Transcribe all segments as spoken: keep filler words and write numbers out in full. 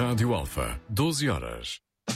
Rádio Alfa, doze horas.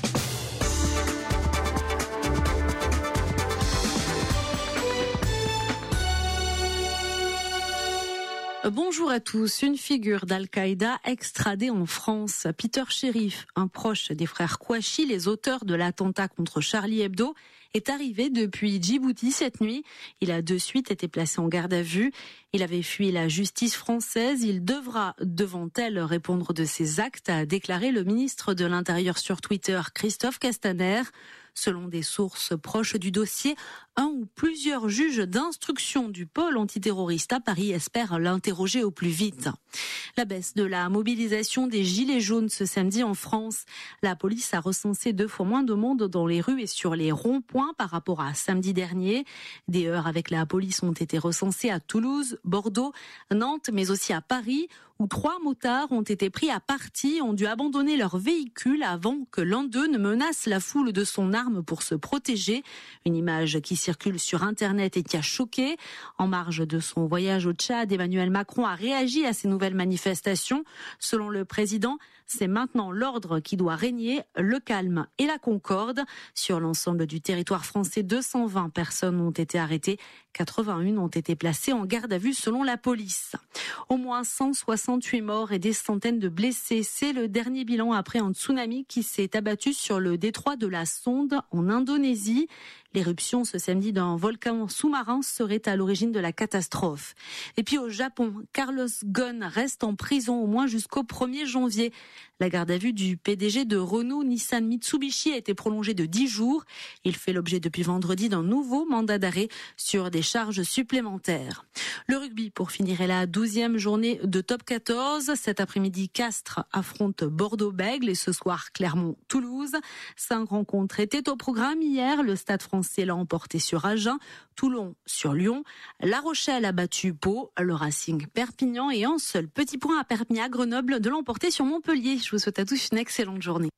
Bonjour à tous. Une figure d'Al-Qaïda extradée en France. Peter Sherif, un proche des frères Kouachi, les auteurs de l'attentat contre Charlie Hebdo, est arrivé depuis Djibouti cette nuit. Il a de suite été placé en garde à vue. Il avait fui la justice française. Il devra, devant elle, répondre de ses actes, a déclaré le ministre de l'Intérieur sur Twitter, Christophe Castaner. Selon des sources proches du dossier, un ou plusieurs juges d'instruction du pôle antiterroriste à Paris espèrent l'interroger au plus vite. La baisse de la mobilisation des Gilets jaunes ce samedi en France. La police a recensé deux fois moins de monde dans les rues et sur les ronds-points par rapport à samedi dernier. Des heurts avec la police ont été recensés à Toulouse, Bordeaux, Nantes, mais aussi à Paris, où trois motards ont été pris à partie, ont dû abandonner leur véhicule avant que l'un d'eux ne menace la foule de son arme pour se protéger. Une image qui circule sur Internet et qui a choqué. En marge de son voyage au Tchad, Emmanuel Macron a réagi à ces nouvelles manifestations. Selon le président, c'est maintenant l'ordre qui doit régner, le calme et la concorde. Sur l'ensemble du territoire français, deux cent vingt personnes ont été arrêtées. quatre-vingt-un ont été placées en garde à vue selon la police. Au moins cent soixante-huit morts et des centaines de blessés. C'est le dernier bilan après un tsunami qui s'est abattu sur le détroit de la Sonde en Indonésie. L'éruption ce samedi d'un volcan sous-marin serait à l'origine de la catastrophe. Et puis au Japon, Carlos Ghosn reste en prison au moins jusqu'au premier janvier. La garde à vue du P D G de Renault Nissan Mitsubishi a été prolongée de dix jours. Il fait l'objet depuis vendredi d'un nouveau mandat d'arrêt sur des charges supplémentaires. Le rugby pour finir est la douzième journée de top quatorze. Cet après-midi, Castres affronte Bordeaux-Bègles et ce soir Clermont-Toulouse. Cinq rencontres étaient au programme hier. Le Stade français l'a emporté sur Agen, Toulon sur Lyon. La Rochelle a battu Pau, le Racing Perpignan et un seul petit point a permis à Grenoble de l'emporter sur Montpellier. Je vous souhaite à tous une excellente journée.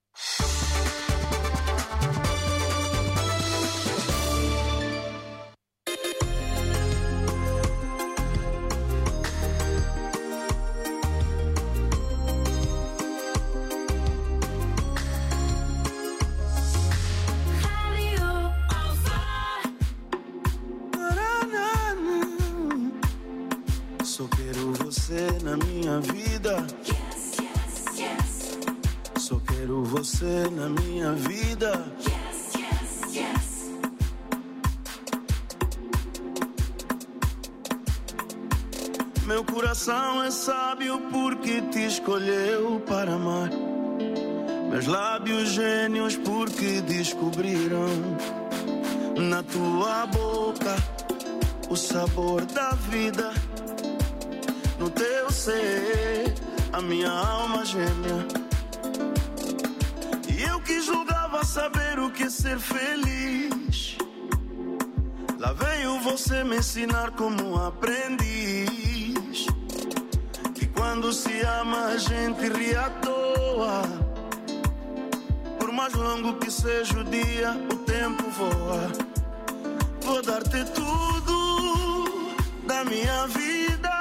Só quero você na minha vida. Yes, yes, yes. Só quero você na minha vida. Yes, yes, yes. Meu coração é sábio porque te escolheu para amar. Meus lábios gênios porque descobriram na tua boca o sabor da vida. No teu ser, a minha alma gêmea. E eu que julgava saber o que é ser feliz. Lá veio você me ensinar como aprendiz. Que quando se ama a gente ri à toa. Por mais longo que seja o dia, o tempo voa. Vou dar-te tudo da minha vida.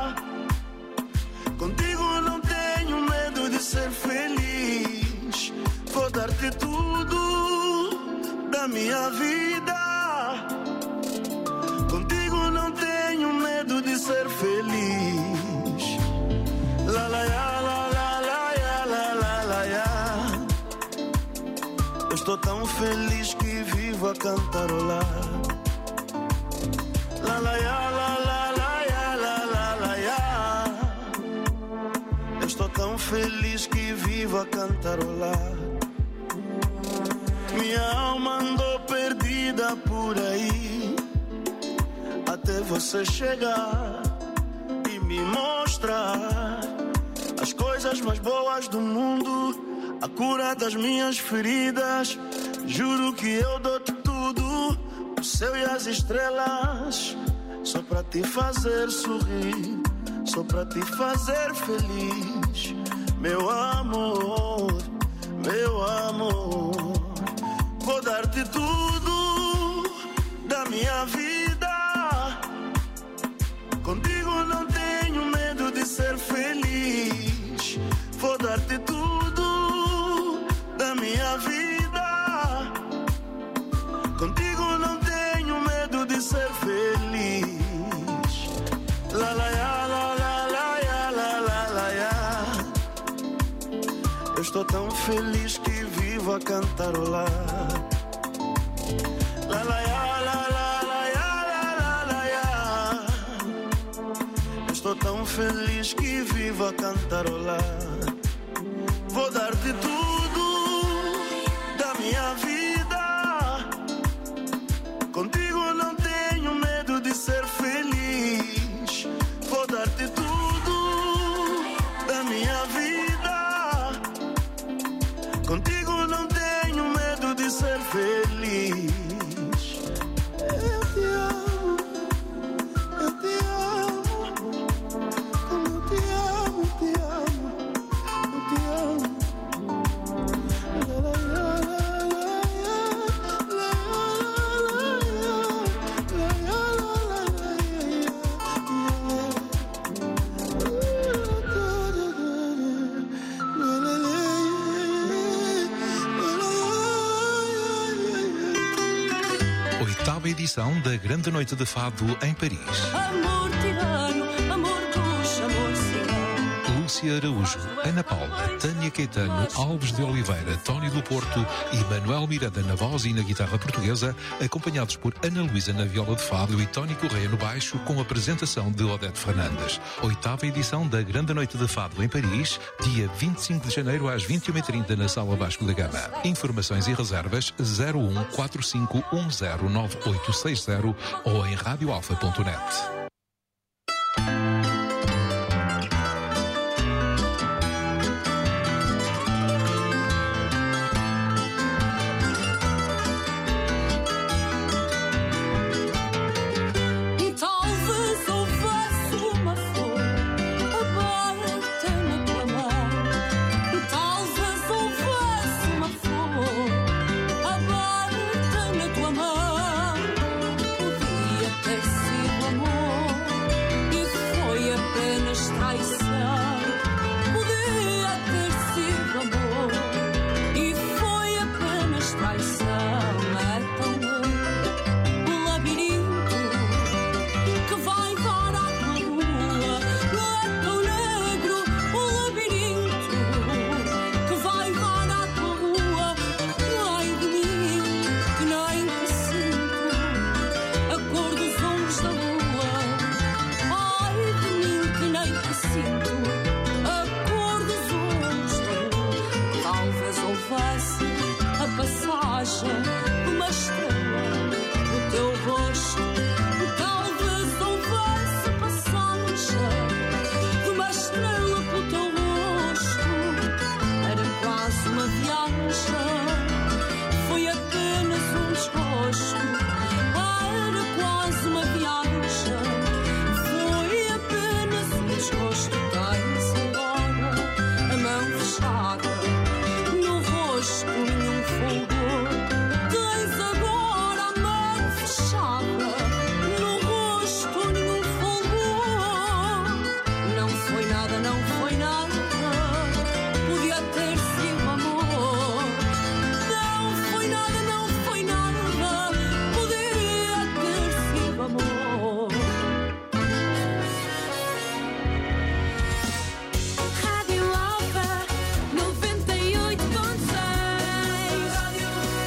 Contigo não tenho medo de ser feliz. Vou dar-te tudo da minha vida. Contigo não tenho medo de ser feliz. La la ya, la la la ya, la la la ya. Eu estou tão feliz que vivo a cantarolar. La la ya, la la la ya, la la la ya. Estou tão feliz que vivo a cantarolar. Minha alma andou perdida por aí, até você chegar e me mostrar as coisas mais boas do mundo, a cura das minhas feridas. Juro que eu dou-te tudo, o céu e as estrelas, só pra te fazer sorrir, só pra te fazer feliz. Meu amor, meu amor, vou dar-te tudo da minha vida. Contigo não tenho medo de ser feliz. Vou dar-te tudo la, ya, la, la, la, ya, la, la, la, ya. Eu estou tão feliz que vivo a cantarolar. La, la, ya, la, la, la, ya, la, la, la, ya. Eu estou tão feliz que vivo a cantarolar. Vou dar-te tudo da minha vida. Contigo não tenho medo de ser feliz. Vou dar-te tudo da minha vida. Contigo não tenho medo de ser feliz. Eu te amo, eu te amo, como eu te amo, te amo, eu te amo. La, la, la, la, la, Oitava edição da Grande Noite de Fado em Paris. Amor tirano, amor puxa, amor cigano. Lúcia Araújo, Ana Paula, Tânia Caetano, Alves de Oliveira, Tony do Porto e Manuel Miranda na voz e na guitarra portuguesa, acompanhados por Ana Luísa na viola de fado e Tony Correia no baixo, com a apresentação de Odete Fernandes. Oitava edição da Grande Noite de Fado em Paris, dia vinte e cinco de janeiro às vinte e uma e trinta na Sala Vasco da Gama. Informações e reservas zero um quatro cinco um zero nove oito seis zero ou em radio alfa ponto net. Talvez houvesse uma flor aberta na tua mão. Talvez houvesse uma flor aberta na tua mão. Podia ter sido amor e foi apenas traição. Podia ter sido amor e foi apenas traição. É tão longo o labirinto que vai dar à tua rua. É tão negro o labirinto que vai dar à tua rua. Ai de mim, que nem te sinto a cor dos olhos da lua. Ai de mim, que nem te sinto a cor dos olhos da lua. Talvez houvesse a passagem de uma estrela no teu rosto. Talvez houvesse a passagem de uma estrela pelo teu rosto. Era quase uma viagem, foi apenas um desgosto. Era quase uma viagem, foi apenas um desgosto. Tens agora a mão fechada no rosto, nenhum fulgor. Tens agora a mão fechada no rosto, nenhum fulgor. Não foi nada, não foi nada. Podia ter sido amor. Não foi nada, não foi nada. Poderia ter sido amor. Rádio Alfa noventa e oito ponto seis. Rádio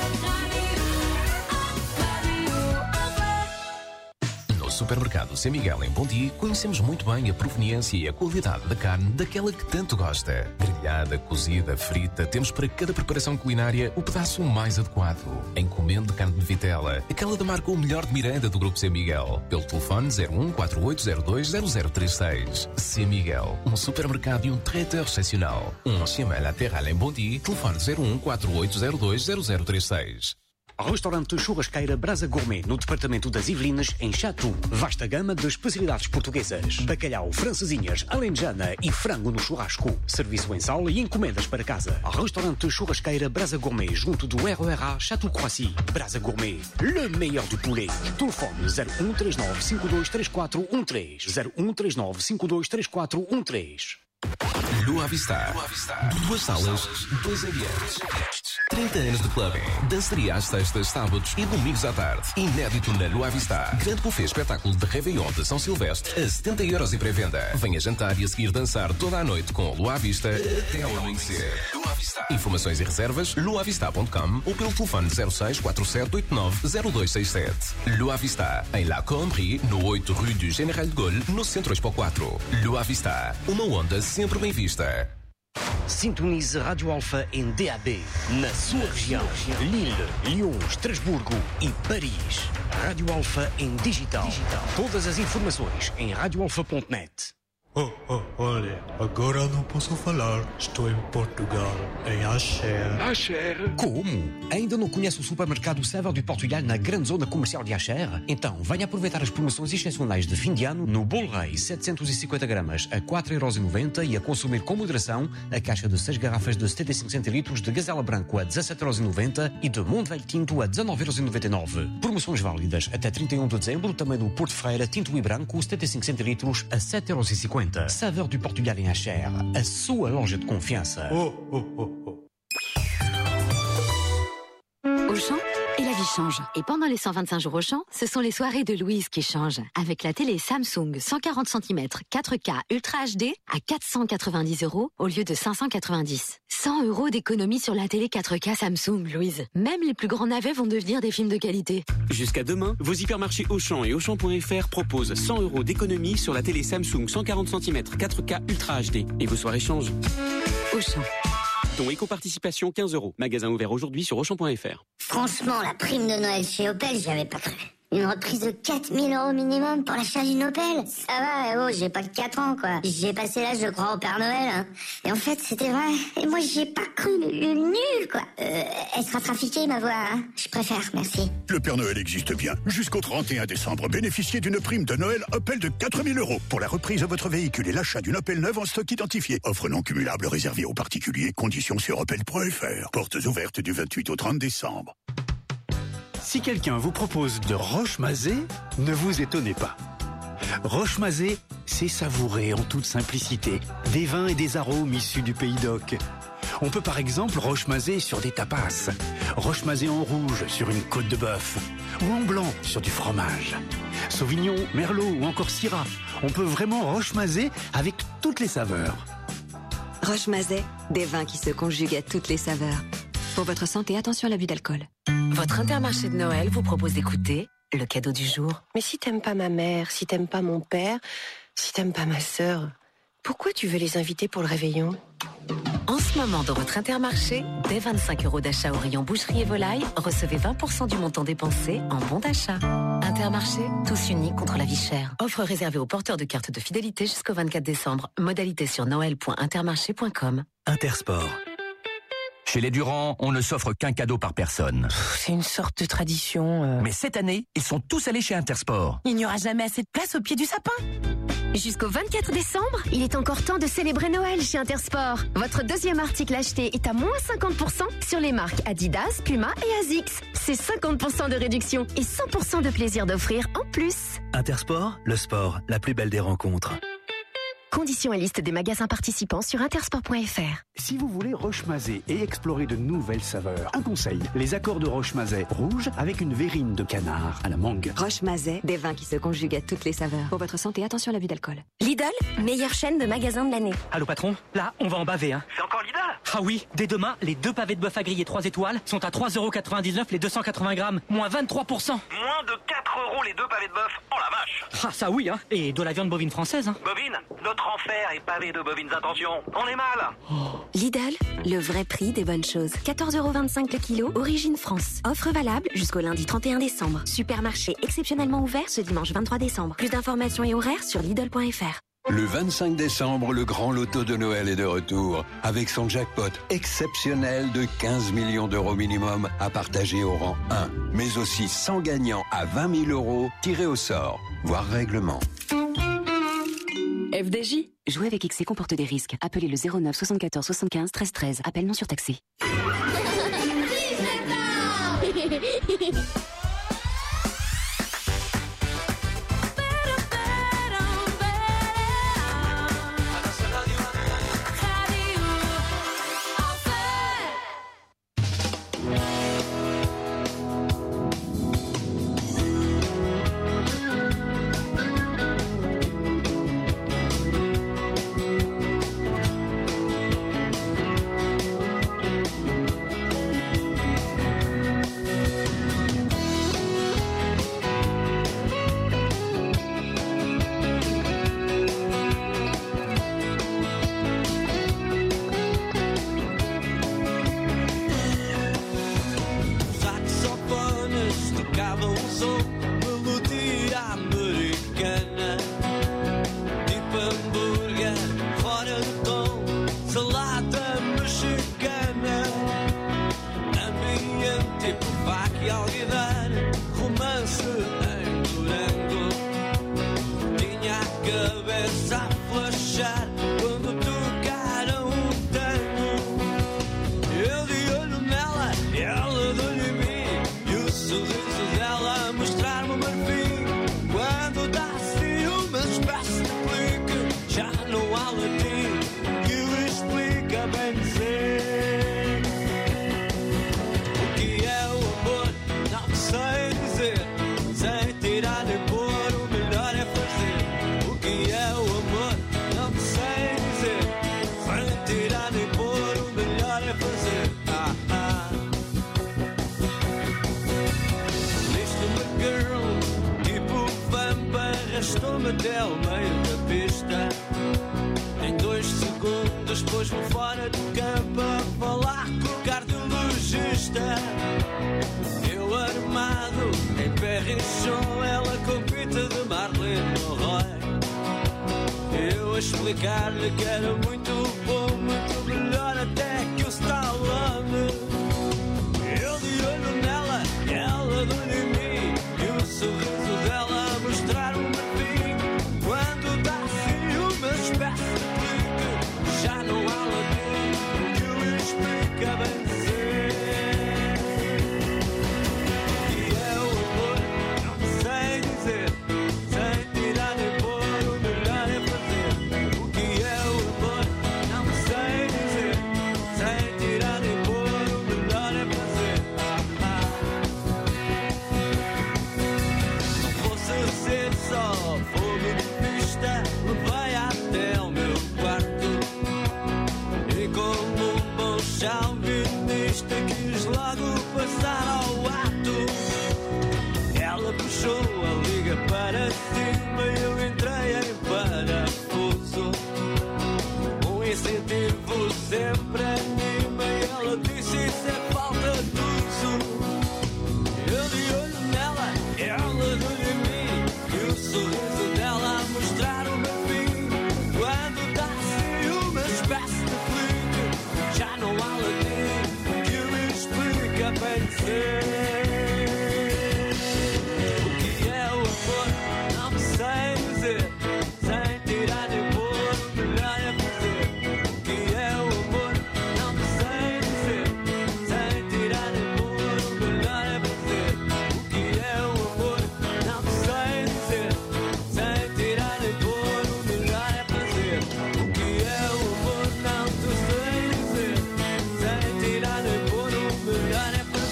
Alfa. No supermercado São Miguel em Bondi, conhecemos muito bem a proveniência e a qualidade da carne daquela que tanto gosta. Grelhada, cozida, frita, temos para cada preparação culinária o pedaço mais adequado. Encomende carne de vitela, aquela da marca O Melhor de Miranda do Grupo São Miguel, pelo telefone zero um quatro oito zero dois zero zero três seis. São Miguel, um supermercado e um traiteur excepcional. Um anciamento lateral em Bondi, telefone zero um quatro oito zero dois zero zero três seis. Restaurante Churrasqueira Brasa Gourmet, no departamento das Ivelinas, em Chatou. Vasta gama de especialidades portuguesas. Bacalhau, francesinhas, alentejana e frango no churrasco. Serviço em sala e encomendas para casa. Restaurante Churrasqueira Brasa Gourmet, junto do R O R A Chatou-Croissy. Brasa Gourmet, le meilleur du poulet. Telefone zero um três nove cinco dois três quatro um três. zero um três nove cinco dois três quatro um três. Lua Vista. Duas salas, dois ambientes. trinta anos de clubbing. Dançaria às sextas, sábados e domingos à tarde. Inédito na Lua Vista. Grande buffet espetáculo de Réveillon de São Silvestre a setenta euros em pré-venda. Venha jantar e a seguir dançar toda a noite com Lua Vista até ao amanhecer. Lua Vista. Informações e reservas luavista ponto com ou pelo telefone zero seis quatro sete oito nove zero dois seis sete. Lua Vista, em La Combrie, no oito Rue du Général de Gaulle, no Centro Expo quatro. Lua Vista, uma onda sempre bem vista. Sintonize Rádio Alfa em D A B, na sua região. Lille, Lyon, Estrasburgo e Paris. Rádio Alfa em digital. Todas as informações em rádio alfa ponto net. Oh, oh, olha, agora não posso falar. Estou em Portugal, em Acher. Acher? Como? Ainda não conhece o supermercado Saveur du Portugal na grande zona comercial de Acher? Então, venha aproveitar as promoções excepcionais de fim de ano no bolo rei setecentos e cinquenta gramas a quatro euros e noventa e a consumir com moderação a caixa de seis garrafas de setenta e cinco centilitros de Gazela Branco a dezassete euros e noventa e de Montevelho Tinto a dezanove euros e noventa e nove. Promoções válidas até trinta e um de dezembro, também no Porto Ferreira Tinto e Branco setenta e cinco centilitros a sete euros e cinquenta. Saveur du Portugal em Acher, a sua loja de confiança. Oh, oh, oh, oh. Auchan et la vie change. Et pendant les cent vingt-cinq jours Auchan, ce sont les soirées de Louise qui changent. Avec la télé Samsung cent quarante centimètres quatre K Ultra H D à quatre cent quatre-vingt-dix euros au lieu de cinq cent quatre-vingt-dix. cent euros d'économie sur la télé quatre K Samsung, Louise. Même les plus grands navets vont devenir des films de qualité. Jusqu'à demain, vos hypermarchés Auchan et Auchan point F R proposent cent euros d'économie sur la télé Samsung cent quarante centimètres quatre K Ultra H D. Et vos soirées changent. Auchan. Ton éco-participation quinze euros. Magasin ouvert aujourd'hui sur Auchan point F R. Franchement, la prime de Noël chez Opel, j'y avais pas cru. Une reprise de quatre mille euros minimum pour l'achat d'une Opel. Ça va, oh, j'ai pas que quatre ans, quoi. J'ai passé l'âge, je crois, au Père Noël, hein. Et en fait, c'était vrai. Et moi, j'y ai pas cru, nul, nul, quoi. Euh, elle sera trafiquée, ma voix, hein. Je préfère, merci. Le Père Noël existe bien. Jusqu'au trente et un décembre, bénéficiez d'une prime de Noël Opel de quatre mille euros pour la reprise de votre véhicule et l'achat d'une Opel neuve en stock identifié. Offre non cumulable réservée aux particuliers. Conditions sur opel point F R. Portes ouvertes du vingt-huit au trente décembre. Si quelqu'un vous propose de Roche-Mazé, ne vous étonnez pas. Roche-Mazé, c'est savourer en toute simplicité des vins et des arômes issus du Pays d'Oc. On peut par exemple Roche-Mazé sur des tapas, Roche-Mazé en rouge sur une côte de bœuf, ou en blanc sur du fromage. Sauvignon, Merlot ou encore Syrah. On peut vraiment Roche-Mazé avec toutes les saveurs. Roche-Mazet, des vins qui se conjuguent à toutes les saveurs. Pour votre santé, attention à l'abus d'alcool. Votre Intermarché de Noël vous propose d'écouter le cadeau du jour. Mais si t'aimes pas ma mère, si t'aimes pas mon père, si t'aimes pas ma sœur, pourquoi tu veux les inviter pour le réveillon? En ce moment, dans votre Intermarché, dès vingt-cinq euros d'achat au rayon boucherie et volaille, recevez vingt pour cent du montant dépensé en bon d'achat. Intermarché, tous unis contre la vie chère. Offre réservée aux porteurs de cartes de fidélité jusqu'au vingt-quatre décembre. Modalité sur noël point intermarché point com. Intersport. Chez les Durand, on ne s'offre qu'un cadeau par personne. C'est une sorte de tradition. Euh... Mais cette année, ils sont tous allés chez Intersport. Il n'y aura jamais assez de place au pied du sapin. Jusqu'au vingt-quatre décembre, il est encore temps de célébrer Noël chez Intersport. Votre deuxième article acheté est à moins cinquante pour cent sur les marques Adidas, Puma et Asics. C'est cinquante pour cent de réduction et cent pour cent de plaisir d'offrir en plus. Intersport, le sport, la plus belle des rencontres. Conditions et liste des magasins participants sur intersport point F R. Si vous voulez Roche-Mazet et explorer de nouvelles saveurs, un conseil, les accords de Roche-Mazet rouge avec une verrine de canard à la mangue. Roche-Mazet, des vins qui se conjuguent à toutes les saveurs. Pour votre santé, attention à l'abus d'alcool. Lidl, meilleure chaîne de magasins de l'année. Allô patron, là on va en baver hein. C'est encore Lidl? Ah oui, dès demain, les deux pavés de bœuf à griller trois étoiles sont à trois euros quatre-vingt-dix-neuf les deux cent quatre-vingts grammes, moins vingt-trois pour cent. Moins de quatre euros les deux pavés de bœuf, oh la vache. Ah ça oui hein, et de la viande bovine française hein. Bovine, notre enfer est pavé de bovines intentions, on est mal. Oh. Lidl, le vrai prix des bonnes choses. quatorze euros vingt-cinq le kilo, origine France. Offre valable jusqu'au lundi trente et un décembre. Supermarché exceptionnellement ouvert ce dimanche vingt-trois décembre. Plus d'informations et horaires sur lidl point F R. Le vingt-cinq décembre, le grand loto de Noël est de retour, avec son jackpot exceptionnel de quinze millions d'euros minimum à partager au rang un, mais aussi cent gagnants à vingt mille euros tirés au sort, voire règlement. F D J. Jouer avec X C comporte des risques. Appelez le zéro neuf soixante-quatorze soixante-quinze treize treize. Appel non surtaxé. festejar quando tocaram o tango. Eu de olho nela, ela de olho em mim, e o sorriso dela a mostrar-me o marfim. Quando dá-se uma espécie de clique, já não há latim que o explica bem dizer. O que é o amor, não sei dizer, sem tirar nem pôr, o melhor é fazer. O que é o amor, não sei dizer, sem tirar nem pôr, o melhor é fazer. Ah, ah. Listo-me girl, tipo vampa, arrastou-me até o meio da pista. Em dois segundos pôs-me fora de campo a falar com o cardiologista. Eu armado, em pé rinchou, ela com pita de Marlene Monroe. Eu a explicar-lhe que era muito bom, muito melhor até que o Stallone. Eu de olho nela, ela de olho em mim, e o sorriso dela a mostrar um marfim. Quando dá-se uma espécie de clique, já não há latim que o explica bem dizer. O que é o amor, não sei dizer, sem tirar nem pôr, o melhor é fazer. O que é o amor, não sei dizer, sem tirar nem pôr, o melhor é fazer. Ah, ah. Não fosse ser só fogo de pista, levei até o meu quarto. E como um bom chauvinista quis logo passar ao ato. Ela puxou a liga para cima e eu entrei em parafuso. Um incentivo sempre anima e ela disse isso é falta de uso. Eu de olho nela, ela de olho em mim, e o sorriso dela a mostrar o meu fim. Quando dá-se uma espécie de clique, já não há latim que me explica bem dizer. O que é o amor, não sei dizer, sem tirar nem pôr, o melhor é fazer. O que é o amor, não sei dizer, sem tirar nem pôr, o melhor é fazer. O que é o amor, não sei dizer, sem tirar nem pôr, o melhor é fazer. O que é o amor, não sei dizer, sem tirar nem pôr, o melhor é fazer.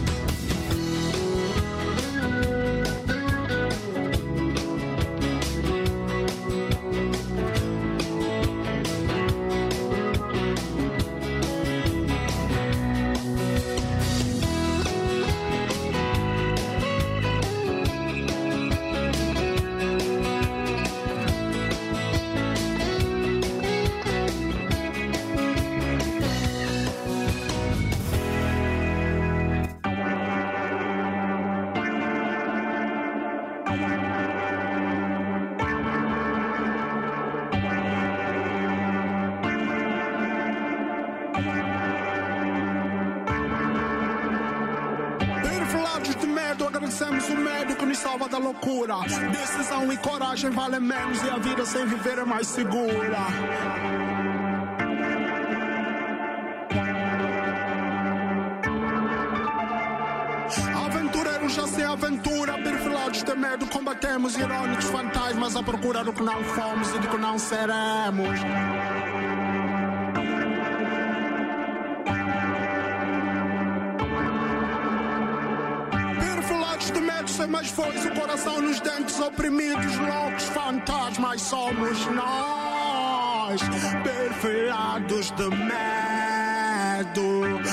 Perfulados de medo, agradecemos o médico, nos salva da loucura. Decisão e coragem valem menos e a vida sem viver é mais segura. Aventureiros já sem aventura, perfilados de medo, combatemos irônicos fantasmas à procura do que não fomos e do que não seremos. Perfilados de medo, sem mais foice, o coração nos dentes, oprimidos, loucos fantasmas somos nós. Perfilados de medo.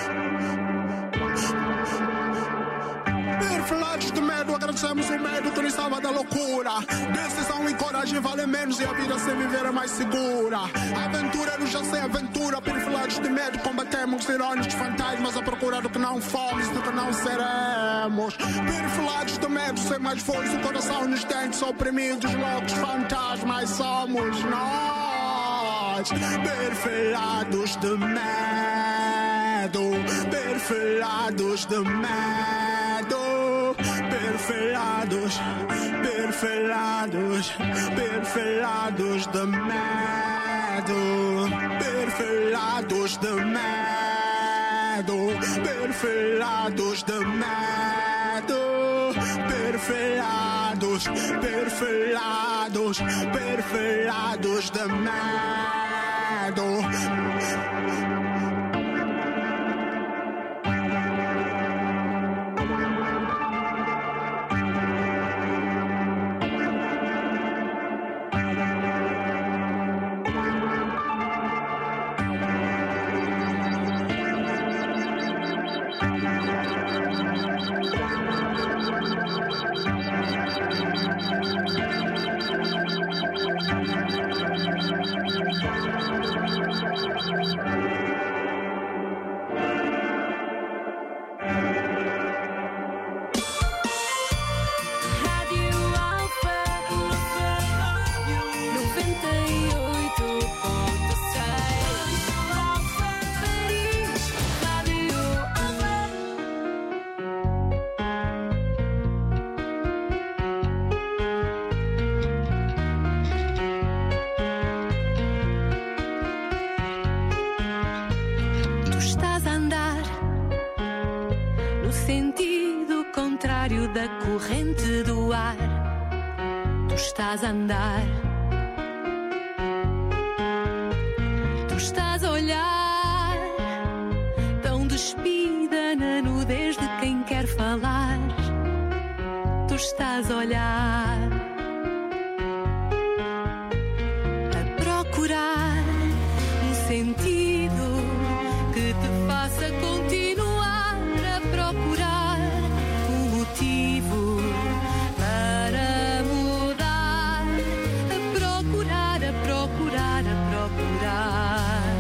Perfilados de medo, agradecemos o medo que nos salva da loucura. Decisão e coragem valem menos e a vida sem viver é mais segura. Aventureiros já sem aventura, perfilados de medo, combatemos irônicos fantasmas à procura do que não fomos e do que não seremos. Perfilados de medo, sem mais força, o coração nos dentes, oprimidos, loucos fantasmas somos nós. Perfilados de medo, perfilados de medo, perfelados, perfelados, perfelados de medo, perfelados de medo, perfelados de medo, perfelados, perfelados, perfelados de medo. Da corrente do ar, tu estás a andar, tu estás a olhar, tão despida na nudez de quem quer falar, tu estás a olhar, a procurar um sentido que te faça continuar a procurar motivo para mudar, a procurar, a procurar, a procurar.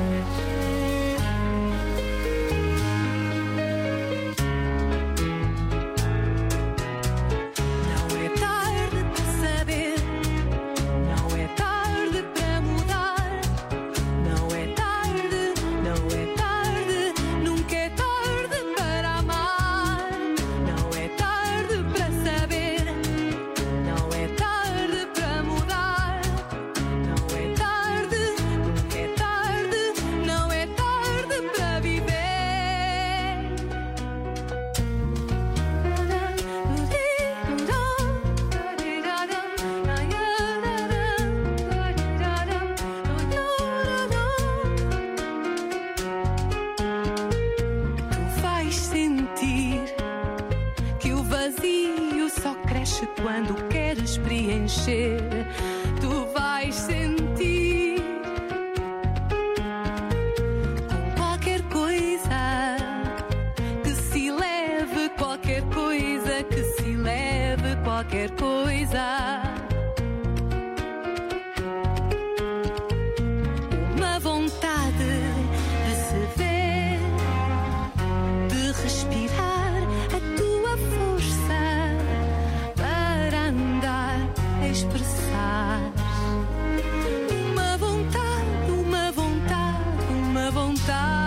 Não é tarde para saber, não é tarde para mudar, não é tarde, não é tarde, nunca é tarde para amar, não é tarde para saber, não é tarde para mudar, não é tarde, nunca é tarde, não é tarde para viver. Tu vais sentir que o vazio só cresce quando queres preencher. Tu vais sentir com qualquer coisa que se leve, qualquer coisa que se leve, qualquer coisa. Uma vontade de se ver, de respirar a tua força para andar, expressar. Uma vontade, uma vontade, uma vontade.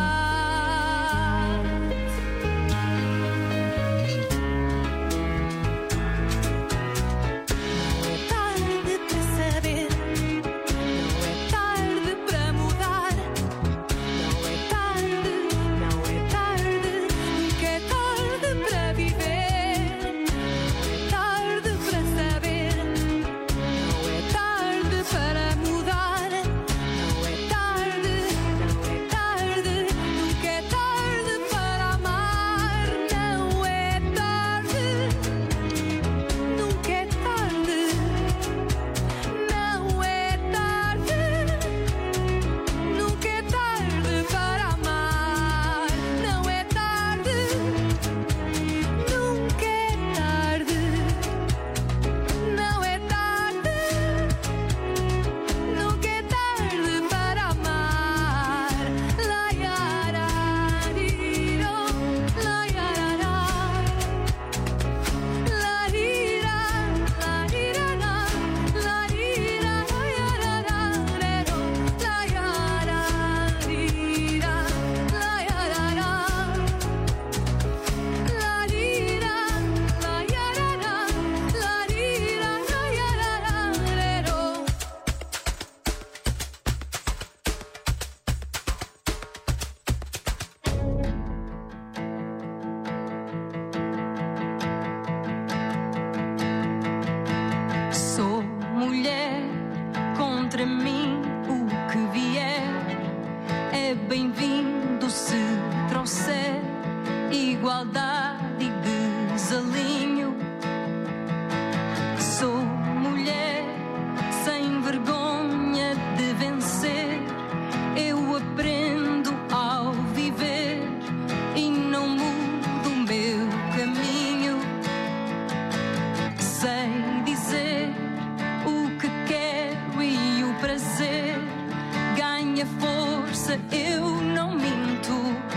força, eu não minto,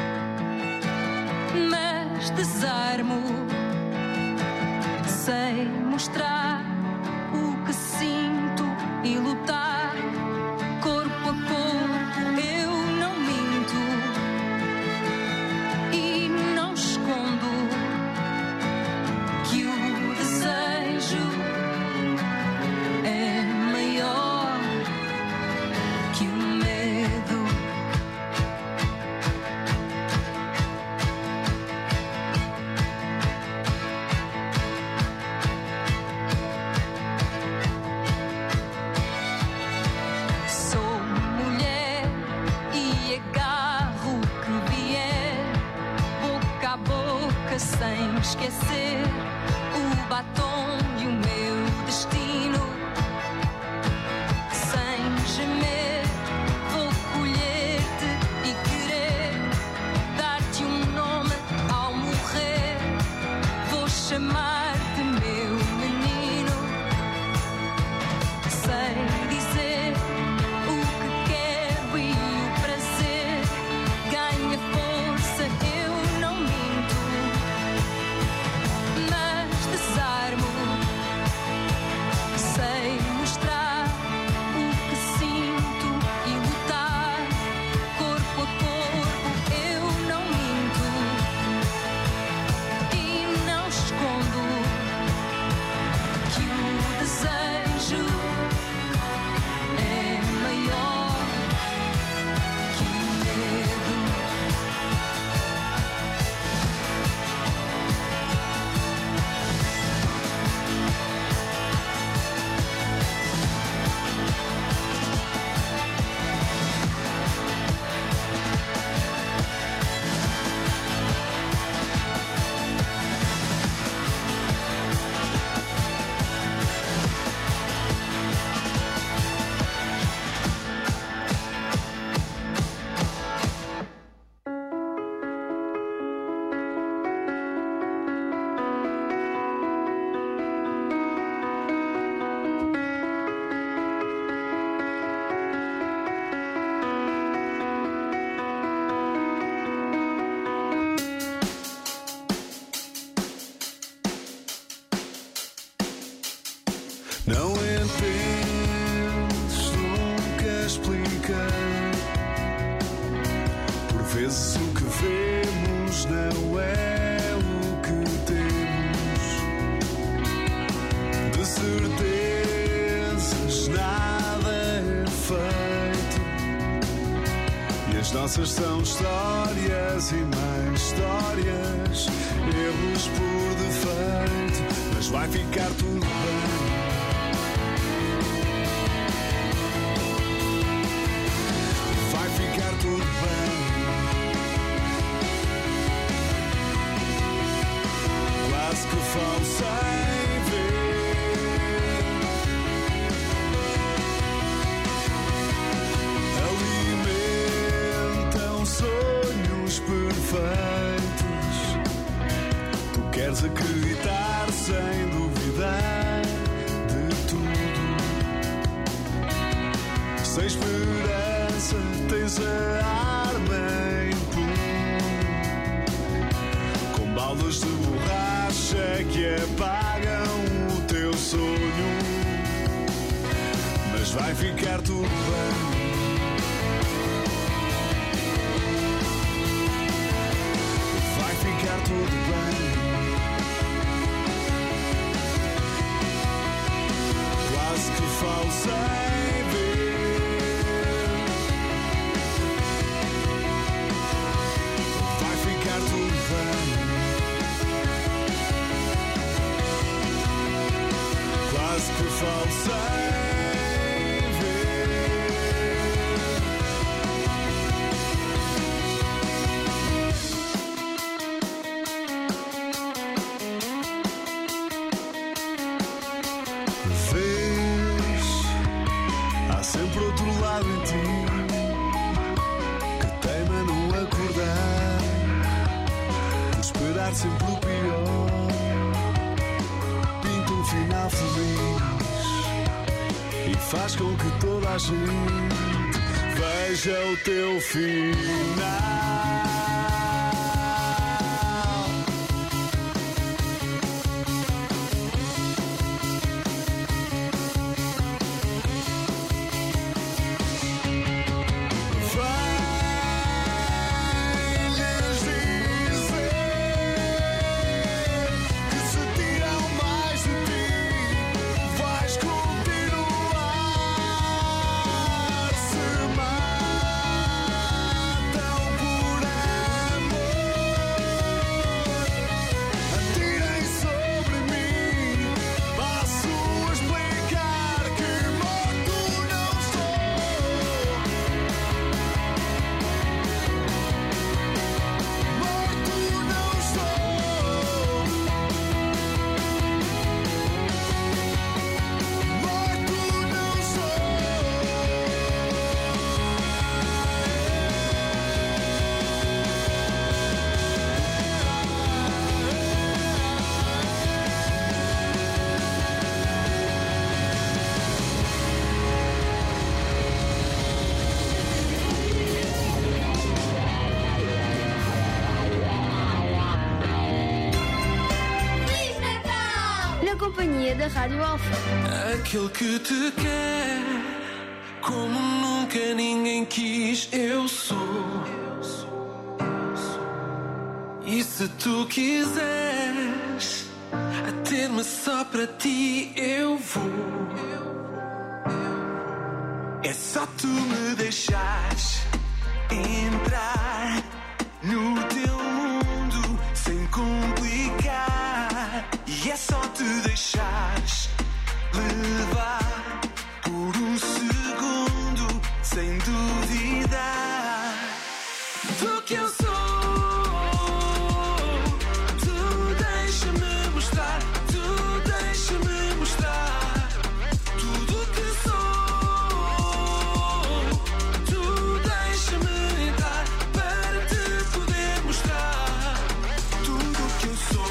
mas desarmo. Sei mostrar o que sinto e lutar corpo a corpo. Eu não minto e não escondo que o desejo é maior que o medo. Sou mulher e agarro o que vier, boca a boca, sem esquecer o batom e o meu destino. Sem gemer, vou colher-te e querer dar-te um nome ao morrer. Vou chamar-te meu menino. Sei dizer o que quero e o prazer ganha força. Eu não minto, mas desarmo. Sei mostrar o que sinto e lutar corpo a corpo. Eu não minto e não escondo que o desejo é maior que o medo. Não entendes, nunca expliquei. Por vezes o que vemos não é o que temos. De certezas nada é feito, e as nossas são histórias e mais histórias, erros por defeito, mas vai ficar tudo bem. Vai ficar tudo bem. Quase que falo sem ver. Alimentam sonhos perfeitos. Tu queres acreditar sem duvidar de tudo. Sem esperança tens a arma em punho, com balas de borracha que apagam o teu sonho. Mas vai ficar tudo bem. Vai ficar tudo bem. Quase que falo sem ver. Vai ficar tudo bem. Quase que falo sem sempre outro lado em ti que teima não acordar, por esperar sempre o pior. Pinta um final feliz e faz com que toda a gente veja seja o teu final. Da Rádio Alfa. Aquele que te quer como nunca ninguém quis, eu sou. E se tu quiseres a ter-me só para ti, eu vou. É só tu me deixares entrar no teu mundo sem complicar. E é só te deixares levar por um segundo sem duvidar do que eu sou. Tu deixa-me mostrar, tu deixa-me mostrar tudo o que sou. Tu deixa-me entrar para te poder mostrar tudo o que eu sou.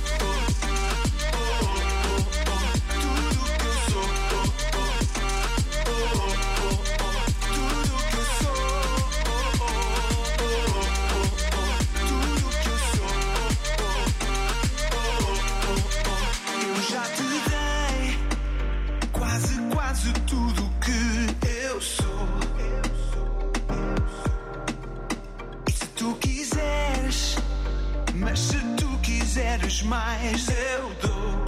Tudo que eu sou. E se tu quiseres, mas se tu quiseres mais, eu dou.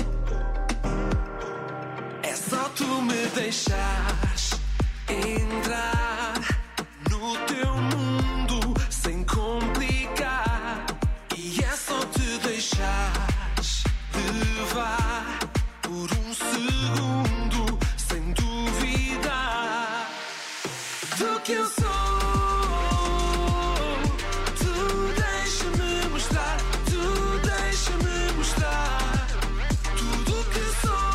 É só tu me deixares entrar no teu mundo sem complicar. E é só te deixares levar por um segundo sem duvidar do que eu sou. Tu deixa-me mostrar, tu deixa-me mostrar tudo o que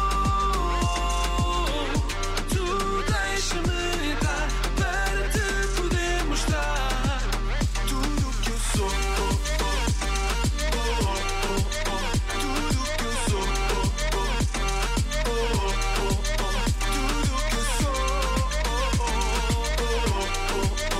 sou. Tu deixa-me entrar para te poder mostrar tudo o que eu sou. Tudo o que eu sou. Tudo que sou.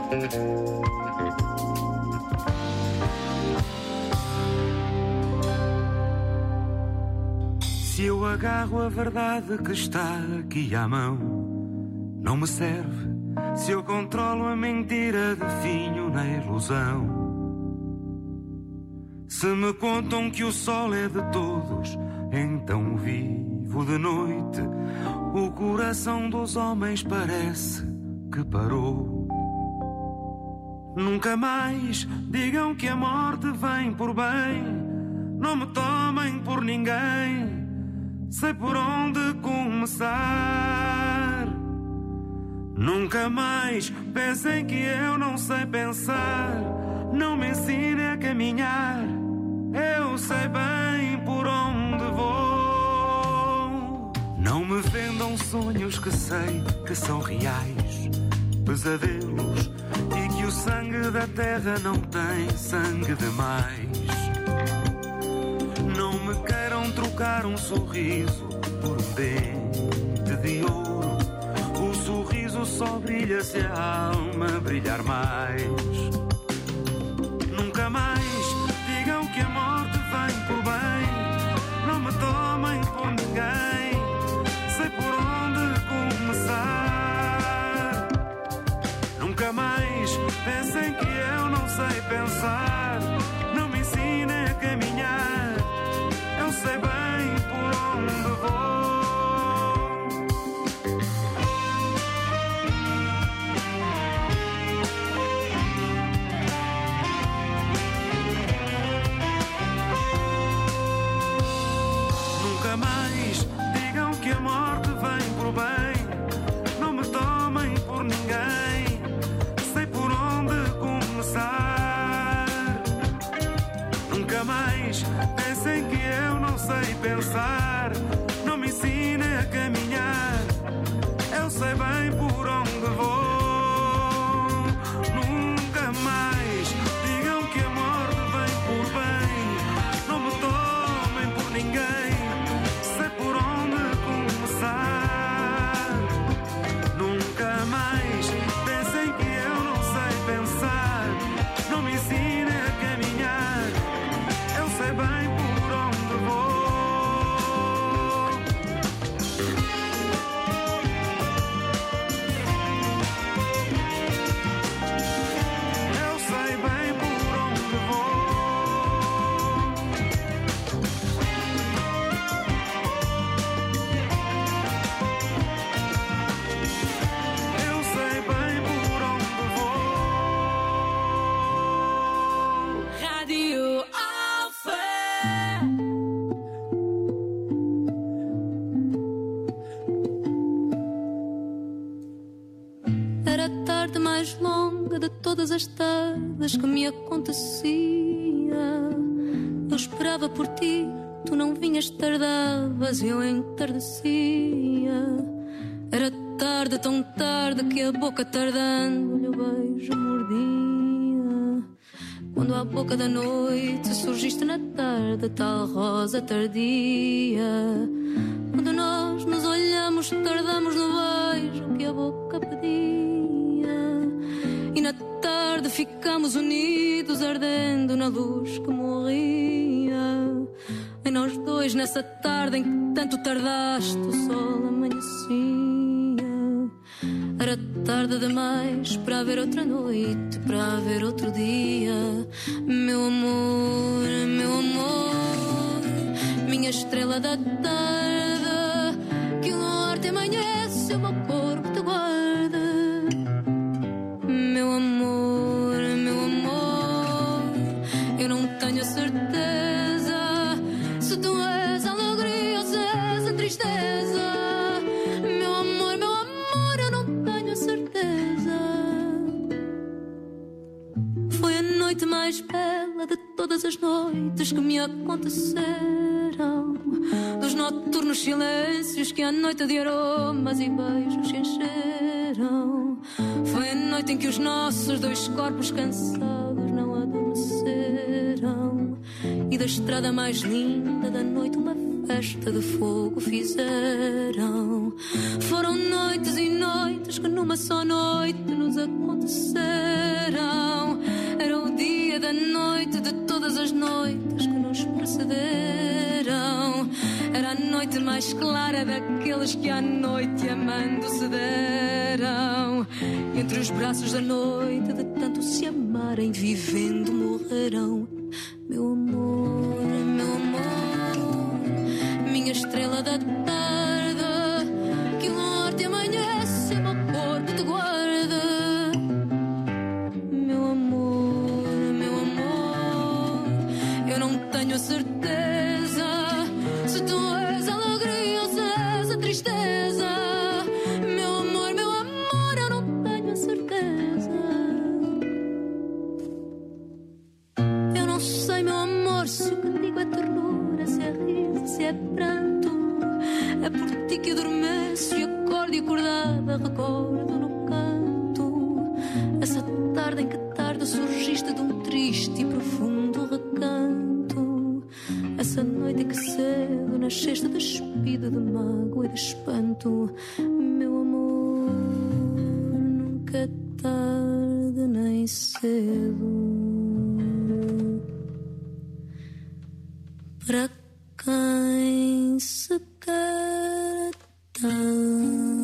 Se eu agarro a verdade que está aqui à mão, não me serve. Se eu controlo a mentira, definho na ilusão. Se me contam que o sol é de todos, então vivo de noite. O coração dos homens parece que parou. Nunca mais digam que a morte vem por bem. Não me tomem por ninguém. Sei por onde começar. Nunca mais pensem que eu não sei pensar. Não me ensine a caminhar. Eu sei bem por onde vou. Não me vendam sonhos que sei que são reais, pesadelos, e que o sangue da terra não tem sangue demais. Não me queiram trocar um sorriso por um dente de ouro. O sorriso só brilha se a alma brilhar mais. Nunca mais digam que a morte vem por bem. Não me tomem por ninguém. Sei por onde começar. Nunca mais pensem que eu não sei pensar. Não me ensinem a caminhar. Eu sei bem por onde vou. Nunca mais digam que a morte vem por bem. Não me tomem por ninguém. Sei por onde começar. Nunca mais pensem que eu não sei pensar. Não me ensinem a caminhar. Eu sei bem por onde vou. Nunca mais digam que a morte vem por bem. Não me tomem por ninguém. Sei por onde começar. Nunca mais pensem que eu não sei pensar. Não me ensinem a caminhar. Eu sei bem por onde vou. Eu sei bem por onde vou. Eu sei bem por onde vou. Rádio Alfa. Era a tarde mais longa de todas as tardes que me acontecia. Eu esperava por ti, tu não vinhas, tardavas e eu entardecia. Era tarde, tão tarde que a boca tardando-lhe o beijo mordia. Quando à boca da noite surgiste na tarde, tal rosa tardia. Quando nós nos olhamos, tardamos no beijo que a boca pedia. E na tarde ficamos unidos, ardendo na luz que morria. E nós dois nessa tarde em que tanto tardaste, o sol amanhecia. Era tarde demais para haver outra noite, para haver outro dia. Meu amor, meu amor, minha estrela da tarde, que o luar te amanhece, o meu corpo te guarda. Meu amor, meu amor, eu não tenho certeza se tu és a alegria ou se és a tristeza. Meu amor, meu amor, eu não tenho certeza. Foi a noite mais bela de todas as noites que me aconteceram, dos noturnos silêncios que à noite de aromas e beijos se encheram. Foi a noite em que os nossos dois corpos cansados não adormeceram. E da estrada mais linda da noite uma festa de fogo fizeram. Foram noites e noites que numa só noite nos aconteceram. Era o dia da noite de todas as noites que nos precederam. Era a noite mais clara daqueles que à noite amando se deram. Entre os braços da noite, de tanto se amarem, vivendo morrerão. Meu amor, meu amor, minha estrela da tarde, que o norte amanhece, meu corpo te guarda. Meu amor, meu amor, eu não tenho a certeza se tu és a alegria ou se és a tristeza. Meu amor, meu amor, eu não tenho a certeza. Eu não sei, meu amor, se o que digo é ternura, se é riso, se é pranto. É por ti que adormeço e acordo e acordada recordo no canto. Essa tarde em que tarde surgiste de um triste e profundo recanto. Essa noite em que cedo nasceste despido de mágoa e de espanto. Meu amor, nunca é tarde nem cedo para quem se quer tanto.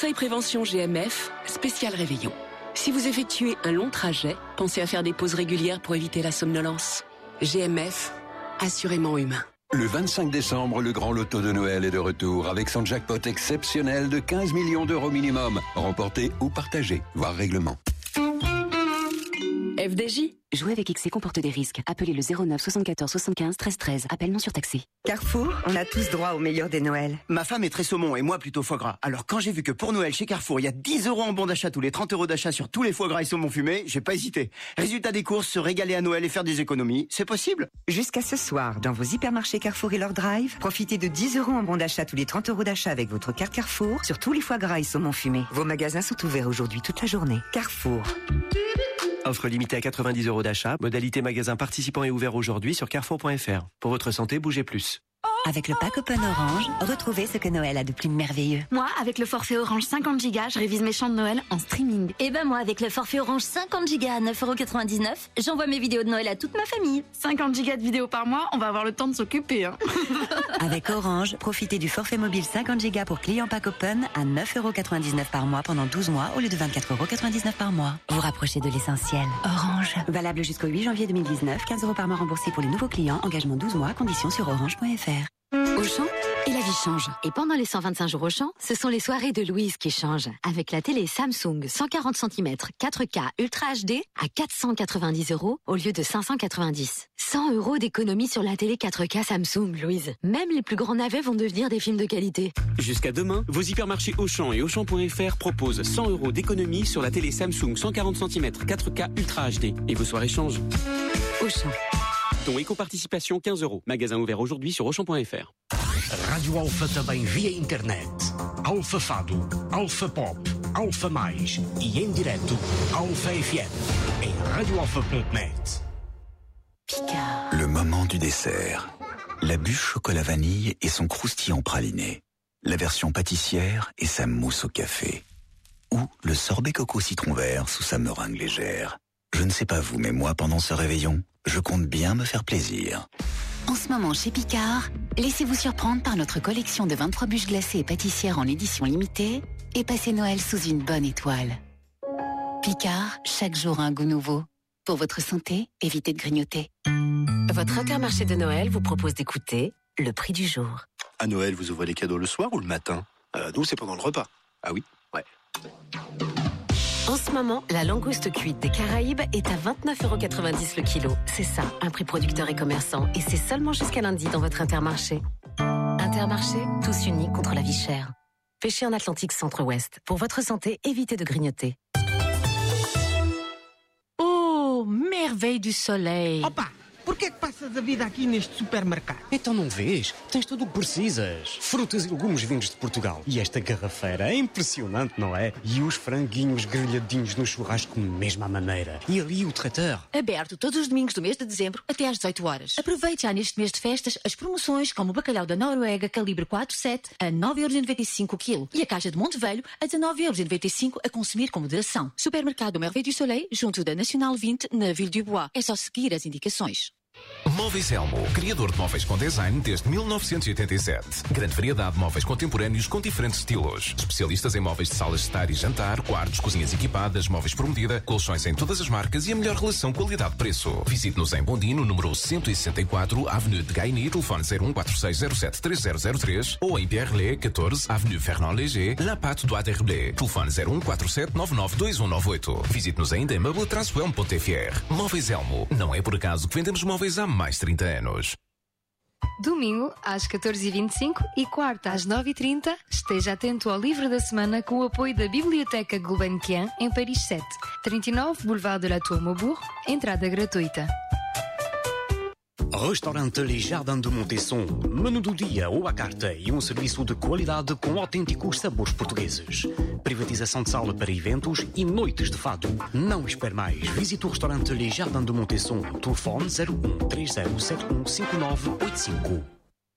Conseil Prévention G M F, spécial réveillon. Si vous effectuez un long trajet, pensez à faire des pauses régulières pour éviter la somnolence. G M F, assurément humain. Le vingt-cinq décembre, le grand loto de Noël est de retour avec son jackpot exceptionnel de quinze millions d'euros minimum. Remporté ou partagé, voire règlement. F D J. Jouer avec X C comporte des risques. Appelez le zéro neuf soixante-quatorze soixante-quinze treize treize. Appel non surtaxé. Carrefour, on a tous droit au meilleur des Noëls. Ma femme est très saumon et moi plutôt foie gras. Alors quand j'ai vu que pour Noël chez Carrefour, il y a dix euros en bon d'achat tous les trente euros d'achat sur tous les foie gras et saumon fumé, j'ai pas hésité. Résultat des courses, se régaler à Noël et faire des économies, c'est possible. Jusqu'à ce soir, dans vos hypermarchés Carrefour et leur drive, profitez de dix euros en bon d'achat tous les trente euros d'achat avec votre carte Carrefour sur tous les foie gras et saumon fumé. Vos magasins sont ouverts aujourd'hui toute la journée. Carrefour. Offre limitée à quatre-vingt-dix euros d'achat. Modalité magasin participant est ouvert aujourd'hui sur carrefour point f r. Pour votre santé, bougez plus. Avec le pack Open Orange, retrouvez ce que Noël a de plus merveilleux. Moi, avec le forfait Orange cinquante gigas, je révise mes chants de Noël en streaming. Et ben moi, avec le forfait Orange cinquante gigas à neuf euros quatre-vingt-dix-neuf, j'envoie mes vidéos de Noël à toute ma famille. cinquante gigas de vidéos par mois, on va avoir le temps de s'occuper. Hein. Avec Orange, profitez du forfait mobile cinquante gigas pour clients pack Open à neuf euros quatre-vingt-dix-neuf par mois pendant douze mois au lieu de vingt-quatre euros quatre-vingt-dix-neuf par mois. Vous rapprochez de l'essentiel. Orange. Valable jusqu'au huit janvier deux mille dix-neuf, quinze euros par mois remboursés pour les nouveaux clients. Engagement douze mois, conditions sur orange point f r. Auchan, et la vie change. Et pendant les cent vingt-cinq jours Auchan, ce sont les soirées de Louise qui changent. Avec la télé Samsung cent quarante centimètres quatre K Ultra H D à quatre cent quatre-vingt-dix euros au lieu de cinq cent quatre-vingt-dix. cent euros d'économie sur la télé quatre K Samsung, Louise. Même les plus grands navets vont devenir des films de qualité. Jusqu'à demain, vos hypermarchés Auchan et Auchan point f r proposent cent euros d'économie sur la télé Samsung cent quarante centimètres quatre K Ultra H D. Et vos soirées changent. Auchan. Dont éco-participation quinze euros. Magasin ouvert aujourd'hui sur Auchan point f r. Rádio Alfa também via internet. Alfa Fado, Alfa Pop, Alfa Mais e em direto Alfa F M em radio alfa ponto net. Picard. Le moment du dessert. La bûche chocolat vanille et son croustillant praliné. La version pâtissière et sa mousse au café. Ou le sorbet coco citron vert sous sa meringue légère. Je ne sais pas vous, mais moi, pendant ce réveillon, je compte bien me faire plaisir. En ce moment, chez Picard, laissez-vous surprendre par notre collection de vingt-trois bûches glacées et pâtissières en édition limitée et passez Noël sous une bonne étoile. Picard, chaque jour un goût nouveau. Pour votre santé, évitez de grignoter. Votre Intermarché de Noël vous propose d'écouter le prix du jour. À Noël, vous ouvrez les cadeaux le soir ou le matin? euh, Nous, c'est pendant le repas. Ah oui? Ouais. En ce moment, la langouste cuite des Caraïbes est à vingt-neuf euros quatre-vingt-dix le kilo. C'est ça, un prix producteur et commerçant. Et c'est seulement jusqu'à lundi dans votre Intermarché. Intermarché, tous unis contre la vie chère. Pêchez en Atlantique Centre-Ouest. Pour votre santé, évitez de grignoter. Oh, merveille du soleil! Opa! Por que é que passas a vida aqui neste supermercado? Então não vês? Tens tudo o que precisas. Frutas e legumes vindos de Portugal. E esta garrafeira é impressionante, não é? E os franguinhos grelhadinhos no churrasco mesmo à maneira. E ali o trator. Aberto todos os domingos do mês de dezembro até às dezoito horas. Aproveite já neste mês de festas as promoções como o bacalhau da Noruega calibre quatro sete a nove euros e noventa e cinco o quilo e a caixa de Monte Velho a dezanove euros e noventa e cinco a consumir com moderação. Supermercado Merveille du Soleil, junto da Nacional vinte, na Ville du Bois. É só seguir as indicações. Móveis Elmo, criador de móveis com design desde mil novecentos e oitenta e sete. Grande variedade de móveis contemporâneos com diferentes estilos. Especialistas em móveis de salas de estar e jantar, quartos, cozinhas equipadas, móveis por medida, colchões em todas as marcas e a melhor relação qualidade-preço. Visite-nos em Bondino, número cento e sessenta e quatro, Avenue de Gaigny, telefone zero um quatro seis zero sete três zero zero três ou em Pierre-Lé, catorze, Avenue Fernand Léger, La Patte do Aderblé, telefone zero um quatro sete nove nove dois um nove oito. Visite-nos ainda em meuble traço elmo ponto f r. Móveis Elmo, não é por acaso que vendemos móveis há mais de trinta anos. Domingo, às catorze e vinte e cinco e quarta, às nove e trinta, esteja atento ao livro da semana com o apoio da Biblioteca Gulbenkian, em Paris sete, trinta e nove, Boulevard de la Tour Maubourg, entrada gratuita. Restaurante Les Jardins de Montesson, menu do dia ou à carta e um serviço de qualidade com autênticos sabores portugueses. Privatização de sala para eventos e noites de fado. Não espere mais. Visite o restaurante Les Jardins de Montesson. Telefone zero um três zero sete um cinco nove oito cinco.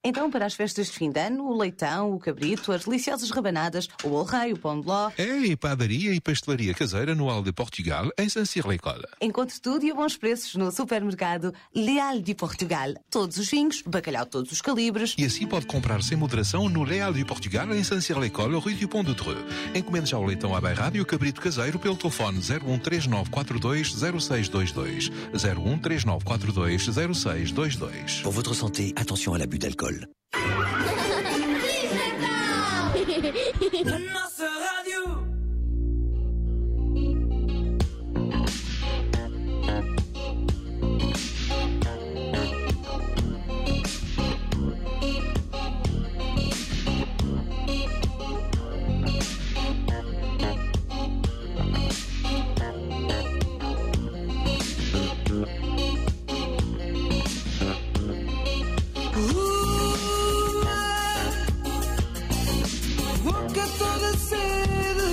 Então, para as festas de fim de ano, o leitão, o cabrito, as deliciosas rabanadas, o bolo rei, o pão de ló. É, e padaria e pastelaria caseira no Hall de Portugal, em Saint-Cyr-l'École. Encontre tudo e a bons preços no supermercado Leal de Portugal. Todos os vinhos, bacalhau de todos os calibres. E assim pode comprar sem moderação no Leal de Portugal, em Saint-Cyr-l'École, Rue du Pont de Dreux. Encomende já o leitão abairrado e o cabrito caseiro pelo telefone zero um três nove quatro dois zero seis dois dois. zero um três nove quatro dois zero seis dois dois. Pour votre santé, attention à l'abus d'alcool. Nossa rádio. Boca toda sede,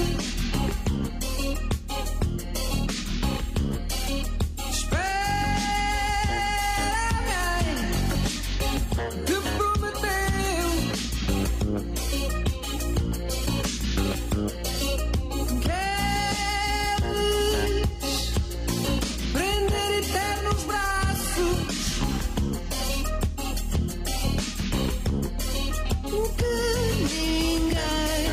espera que prometeu. Queres prender eternos braços, o que ninguém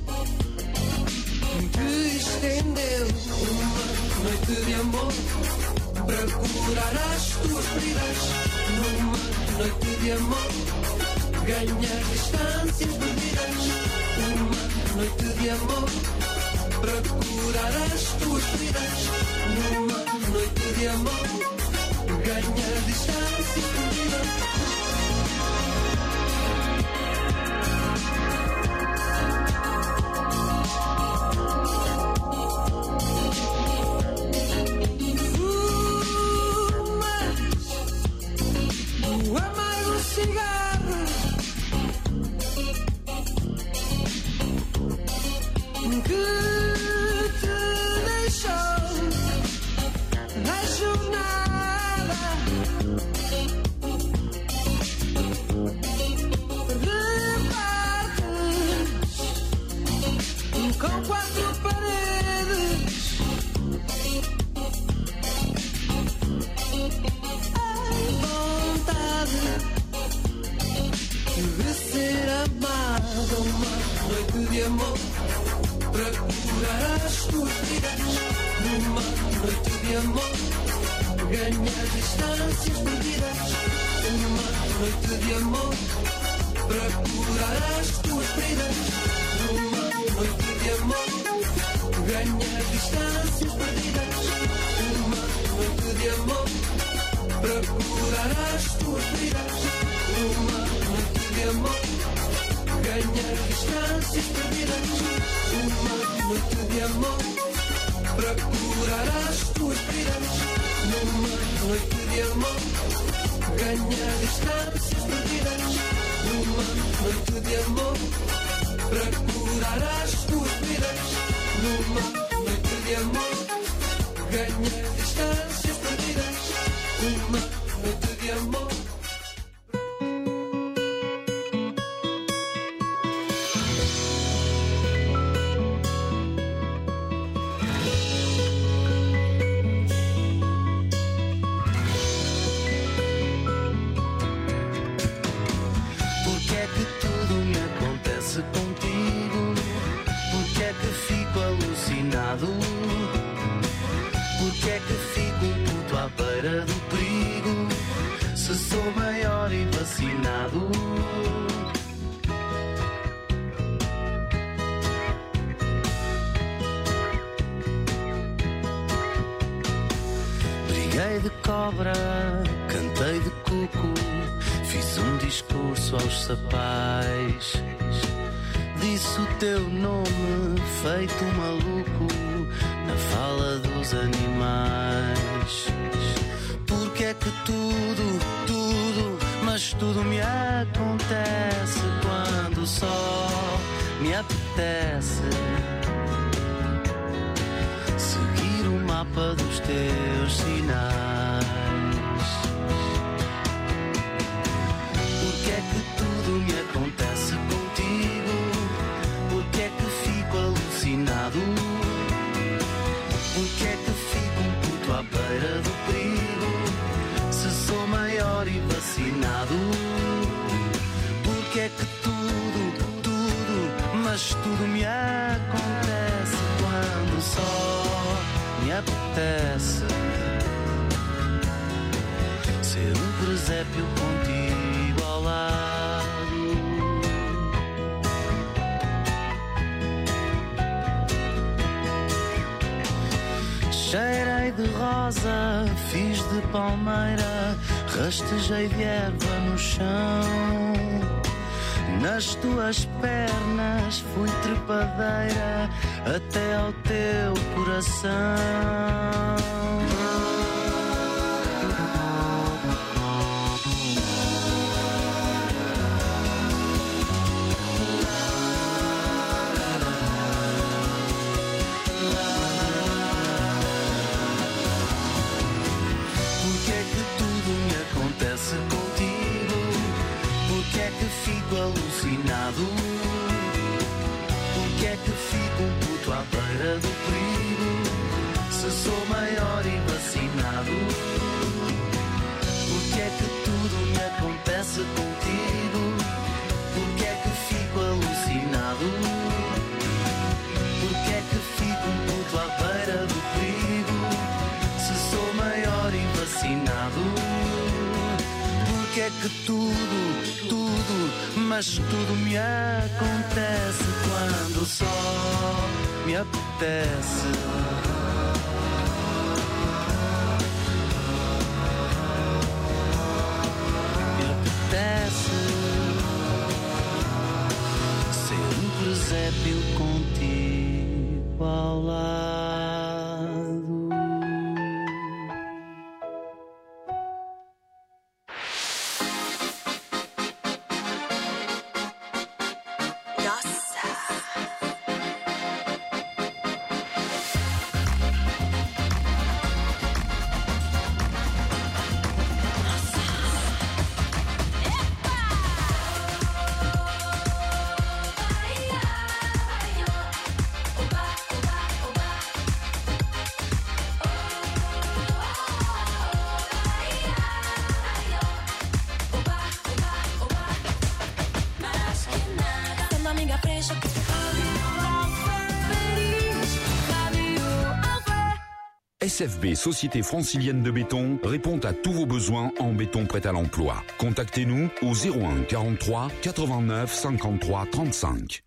te estendeu. Uma noite de amor para curar as tuas feridas. Numa noite de amor ganhar distâncias perdidas. Uma noite de amor para curar as tuas feridas. Numa noite de amor ganhar distâncias perdidas. O amargo cigarro que te deixou na jornada. Repartes com quatro paredes. De ser amado, uma noite de amor para curar as tuas feridas. Numa noite de amor ganhar distâncias perdidas. Uma noite de amor para curar as tuas feridas. Numa noite de amor ganhar distâncias perdidas. Uma noite de amor para curar as tuas feridas. Uma noite de amor ganhar distâncias perdidas. Uma noite de amor para curar as tuas feridas. Numa noite de amor ganhar distâncias perdidas. Uma noite de amor para curar as tuas feridas. Numa noite de amor ganhar distâncias perdidas. Uma noite de amor. Porque é que tudo me acontece contigo? Porque é que fico alucinado? Porque é que fico um puto à beira do perigo? Se sou maior e vacinado. Briguei de cobra, cantei de cuco, fiz um discurso aos sapais. Disse o teu nome, feito maluco, na fala dos animais. Porque é que tudo, tudo, mas tudo me acontece quando só me apetece seguir o mapa dos teus sinais. Porque é que tudo mas tudo me acontece quando só me apetece ser um presépio contigo ao lado. Cheirei de rosa, fiz de palmeira, rastejei de erva no chão. Nas tuas pernas fui trepadeira até ao teu coração. Porque é que tudo me acontece contigo? Porque é que fico alucinado? Porque é que fico um puto à beira do perigo? Se sou maior e vacinado. Porque é que tudo me acontece contigo? Porque é que fico alucinado? Porque é que fico um puto à beira do perigo? Se sou maior e vacinado. Porque é que tudo, tudo, mas tudo me acontece quando só me apetece. Me apetece ser um presépio contigo ao lado. S F B, Société Francilienne de Béton, répond à tous vos besoins en béton prêt à l'emploi. Contactez-nous au zéro un quarante-trois quatre-vingt-neuf cinquante-trois trente-cinq.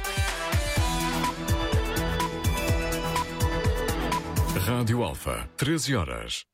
Rádio Alfa, treze horas.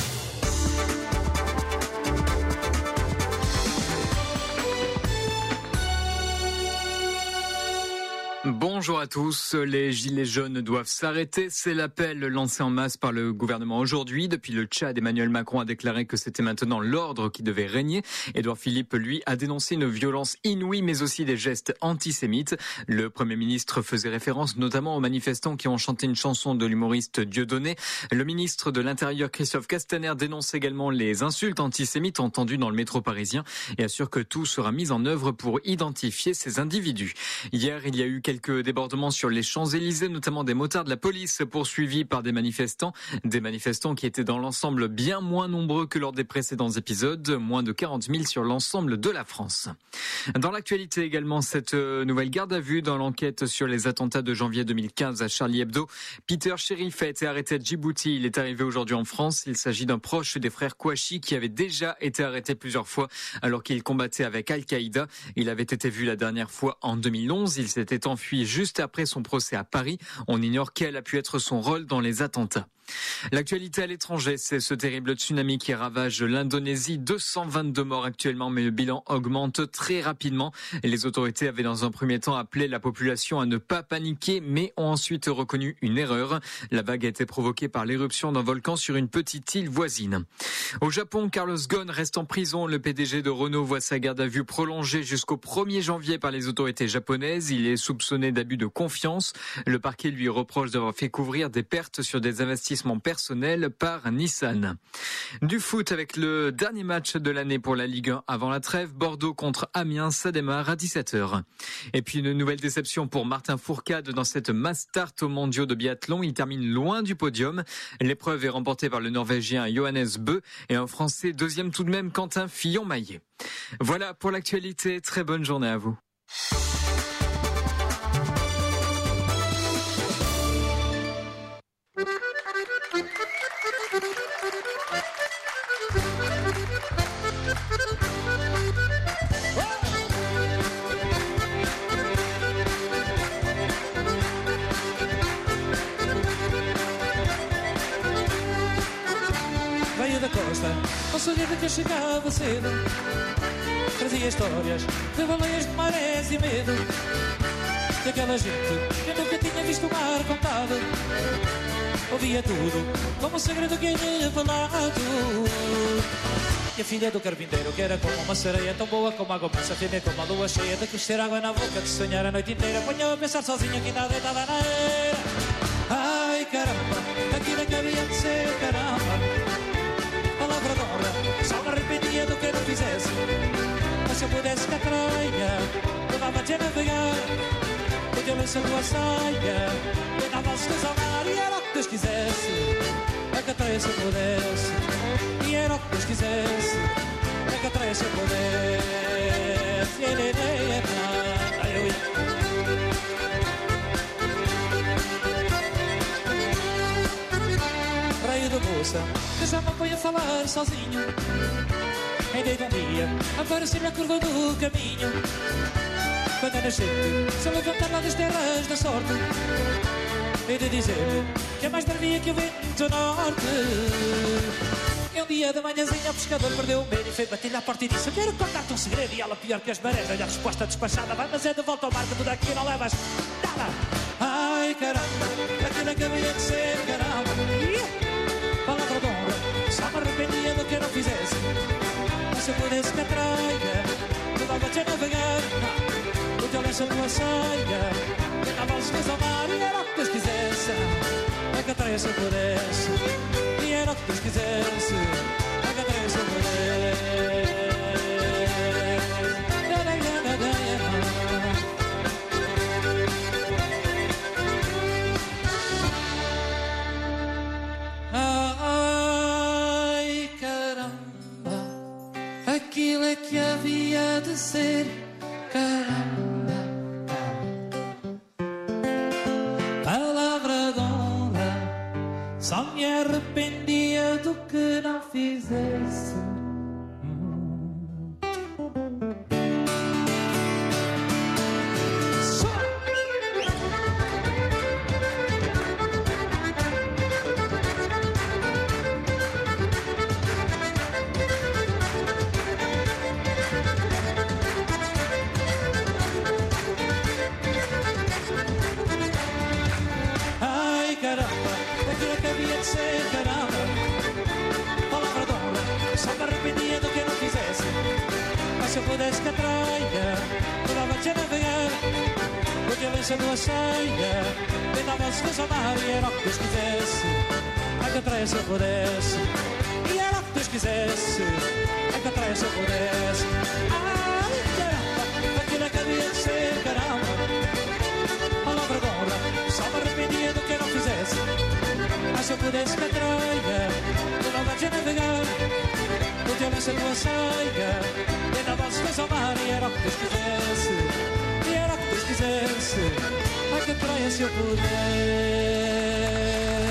Bonjour à tous. Les gilets jaunes doivent s'arrêter. C'est l'appel lancé en masse par le gouvernement aujourd'hui. Depuis le Tchad, Emmanuel Macron a déclaré que c'était maintenant l'ordre qui devait régner. Édouard Philippe, lui, a dénoncé une violence inouïe, mais aussi des gestes antisémites. Le Premier ministre faisait référence notamment aux manifestants qui ont chanté une chanson de l'humoriste Dieudonné. Le ministre de l'Intérieur, Christophe Castaner, dénonce également les insultes antisémites entendues dans le métro parisien et assure que tout sera mis en œuvre pour identifier ces individus. Hier, il y a eu quelques Quelques débordements sur les Champs-Élysées, notamment des motards de la police poursuivis par des manifestants. Des manifestants qui étaient dans l'ensemble bien moins nombreux que lors des précédents épisodes, moins de quarante mille sur l'ensemble de la France. Dans l'actualité également, cette nouvelle garde à vue dans l'enquête sur les attentats de janvier deux mille quinze à Charlie Hebdo. Peter Sherif a été arrêté à Djibouti. Il est arrivé aujourd'hui en France. Il s'agit d'un proche des frères Kouachi qui avait déjà été arrêté plusieurs fois alors qu'il combattait avec Al-Qaïda. Il avait été vu la dernière fois en deux mille onze. Il s'était enfui juste après son procès à Paris. On ignore quel a pu être son rôle dans les attentats. L'actualité à l'étranger, c'est ce terrible tsunami qui ravage l'Indonésie. deux cent vingt-deux morts actuellement, mais le bilan augmente très rapidement. Les autorités avaient dans un premier temps appelé la population à ne pas paniquer, mais ont ensuite reconnu une erreur. La vague a été provoquée par l'éruption d'un volcan sur une petite île voisine. Au Japon, Carlos Ghosn reste en prison. Le P D G de Renault voit sa garde à vue prolongée jusqu'au premier janvier par les autorités japonaises. Il est soupçonné d'abus de confiance. Le parquet lui reproche d'avoir fait couvrir des pertes sur des investissements personnel par Nissan. Du foot avec le dernier match de l'année pour la Ligue un avant la trêve. Bordeaux contre Amiens, ça démarre à dix-sept heures. Et puis une nouvelle déception pour Martin Fourcade dans cette mass start aux mondiaux de biathlon. Il termine loin du podium. L'épreuve est remportée par le Norvégien Johannes Bø et un Français deuxième tout de même, Quentin Fillon-Maillet. Voilà pour l'actualité. Très bonne journée à vous. Um sorriso que chegava cedo, trazia histórias de baleias, de marés e medo, daquela gente que nunca tinha visto o mar contado. Ouvia tudo como um segredo que é revelado. E a filha do carpinteiro, que era como uma sereia, tão boa como água mansa, firme como a lua cheia, de crescer água na boca, de sonhar a noite inteira, ponha a pensar sozinha que ainda deitada na era. Ai caramba, aquilo é que havia de ser, caramba. Palavra de honra, só me arrependia do que não fizesse. Mas se eu pudesse que a traia, levava-te a navegar, o teu lenço, a tua saia, deitava-se ao mar. E era o que Deus quisesse, a que a traia se pudesse. E era o que Deus quisesse, a que a traia se pudesse. Ai, eu raio da moça, que já me põe a falar sozinho. Em dia de um dia, aparecer-me a curva do caminho. Quando a nascente se levantar lá das terras da sorte, hei de dizer que é mais bravia que o vento norte. E um dia de manhãzinha o pescador perdeu o medo e foi bater-lhe à porta e disse: eu quero contar-te um segredo. E ela, pior que as marés, olha a resposta despachada: vai, mas é de volta ao mar, que tu daqui não levas nada. Ai caramba, aquilo é que havia de ser, caramba. Palavra de honra, só me arrependia do que eu não fizesse. Mas se eu pudesse que a traia, levava-te a navegar, o teu lenço, a tua saia, deitava-os pés ao mar. E era o que Deus quisesse, a que a traia se pudesse. E era o que Deus quisesse, a que a traia se pudesse. Ai caramba, aquilo é que havia de ser, caramba. Palavra de honra, só me arrependia do que não fizesse. Se eu pudesse que a traia, levava-te a navegar, o teu lenço, a tua saia, deitava-se nos ao mar. E era o que Deus quisesse, a que a traia se pudesse. E era o que Deus quisesse, a que a traia se pudesse. Ai caramba, aquilo é que havia de ser, caramba. Palavra de honra, só me arrependia do que eu não fizesse. Mas se eu pudesse que a traia, levava-te a navegar, o teu lenço, a tua saia, deitava-se nos ao mar. E era o que Deus quisesse, e era o que Deus quisesse, a que a traia se eu pudesse.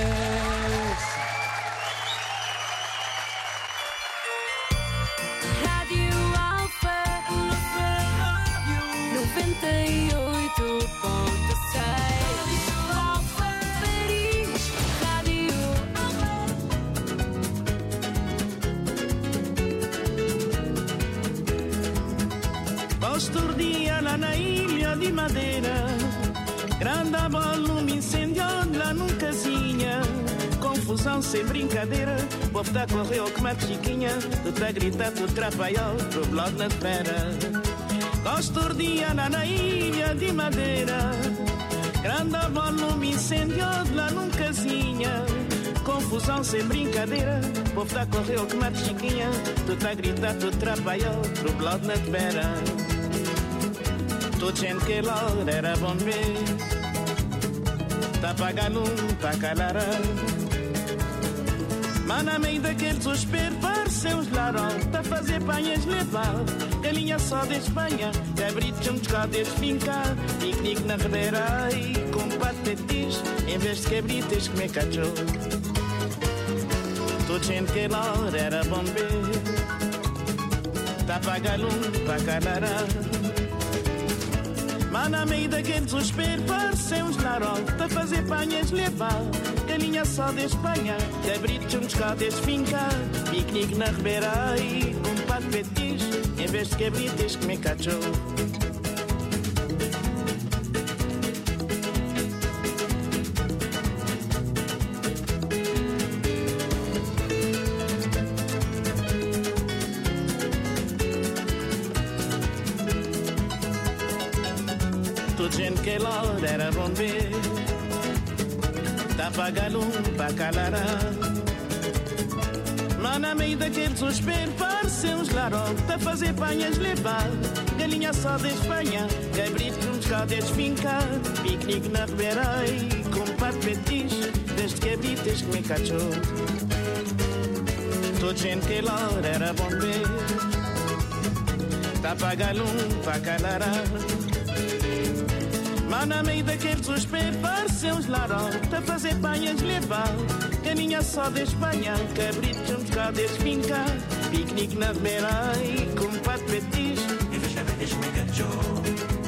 Rádio Alfa, noventa e oito ponto seis. Alfa, Paris, Rádio Posturdia lá na ilha de Madeira, grande abalo me incendiou lá num casinha. Confusão sem brincadeira, o povo tá correu com uma chiquinha, tu tá gritar, tu trapalhou, pro blog na espera. Posturdia lá na ilha de Madeira, grande abalo me incendiou lá num casinha. Confusão sem brincadeira, o povo tá correu com uma chiquinha, tu tá gritar, tu trapalhou, pro blog na espera. Tudo gente que lá era bom ver, tá pagando, tá calara. Mas na meio daquele desespero pareceu os larão, tá fazer panhas levar, galinha só de Espanha, cabritos um descaldo de fincar, piquenique na ribeira e com patatis, em vez de cabritas comer cachorro. Tudo gente que lá era bom ver, tá pagando, tá calara. Mana meio daquele desespero, pareceu uns larote a fazer panhas levar. Galinha só de Espanha, cabritos um pescado de finca, piquenique na ribeira e um pato de petis, em vez de cabritos comer cachorro. Gente que lá era bom ver, tá pagando pra calará. Mas na meio daquele desespero, pareceu uns larote a fazer panhas levar. Galinha só de Espanha, cabrito com pescado de finca, piquenique na ribeira e com pato petis, desde cabritas comer cachorro. Toda gente que lá era bom ver, tá pagando pra calará. Mas na meio daquele desespero, pareceu uns larote a fazer panhas levar. Galinha só de Espanha, cabritos um pescado de finca, piquenique na ribeira e com pato petis, em vez de cabritas comer cachorro.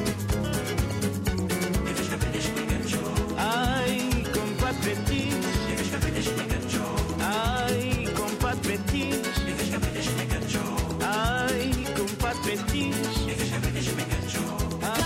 Em vez de cabritas comer cachorro. Ai, com pato petis, em vez de cabritas comer cachorro. Ai, com pato petis, em vez de cabritas comer cachorro. Ai, com pato petis, em vez de cabritas comer cachorro.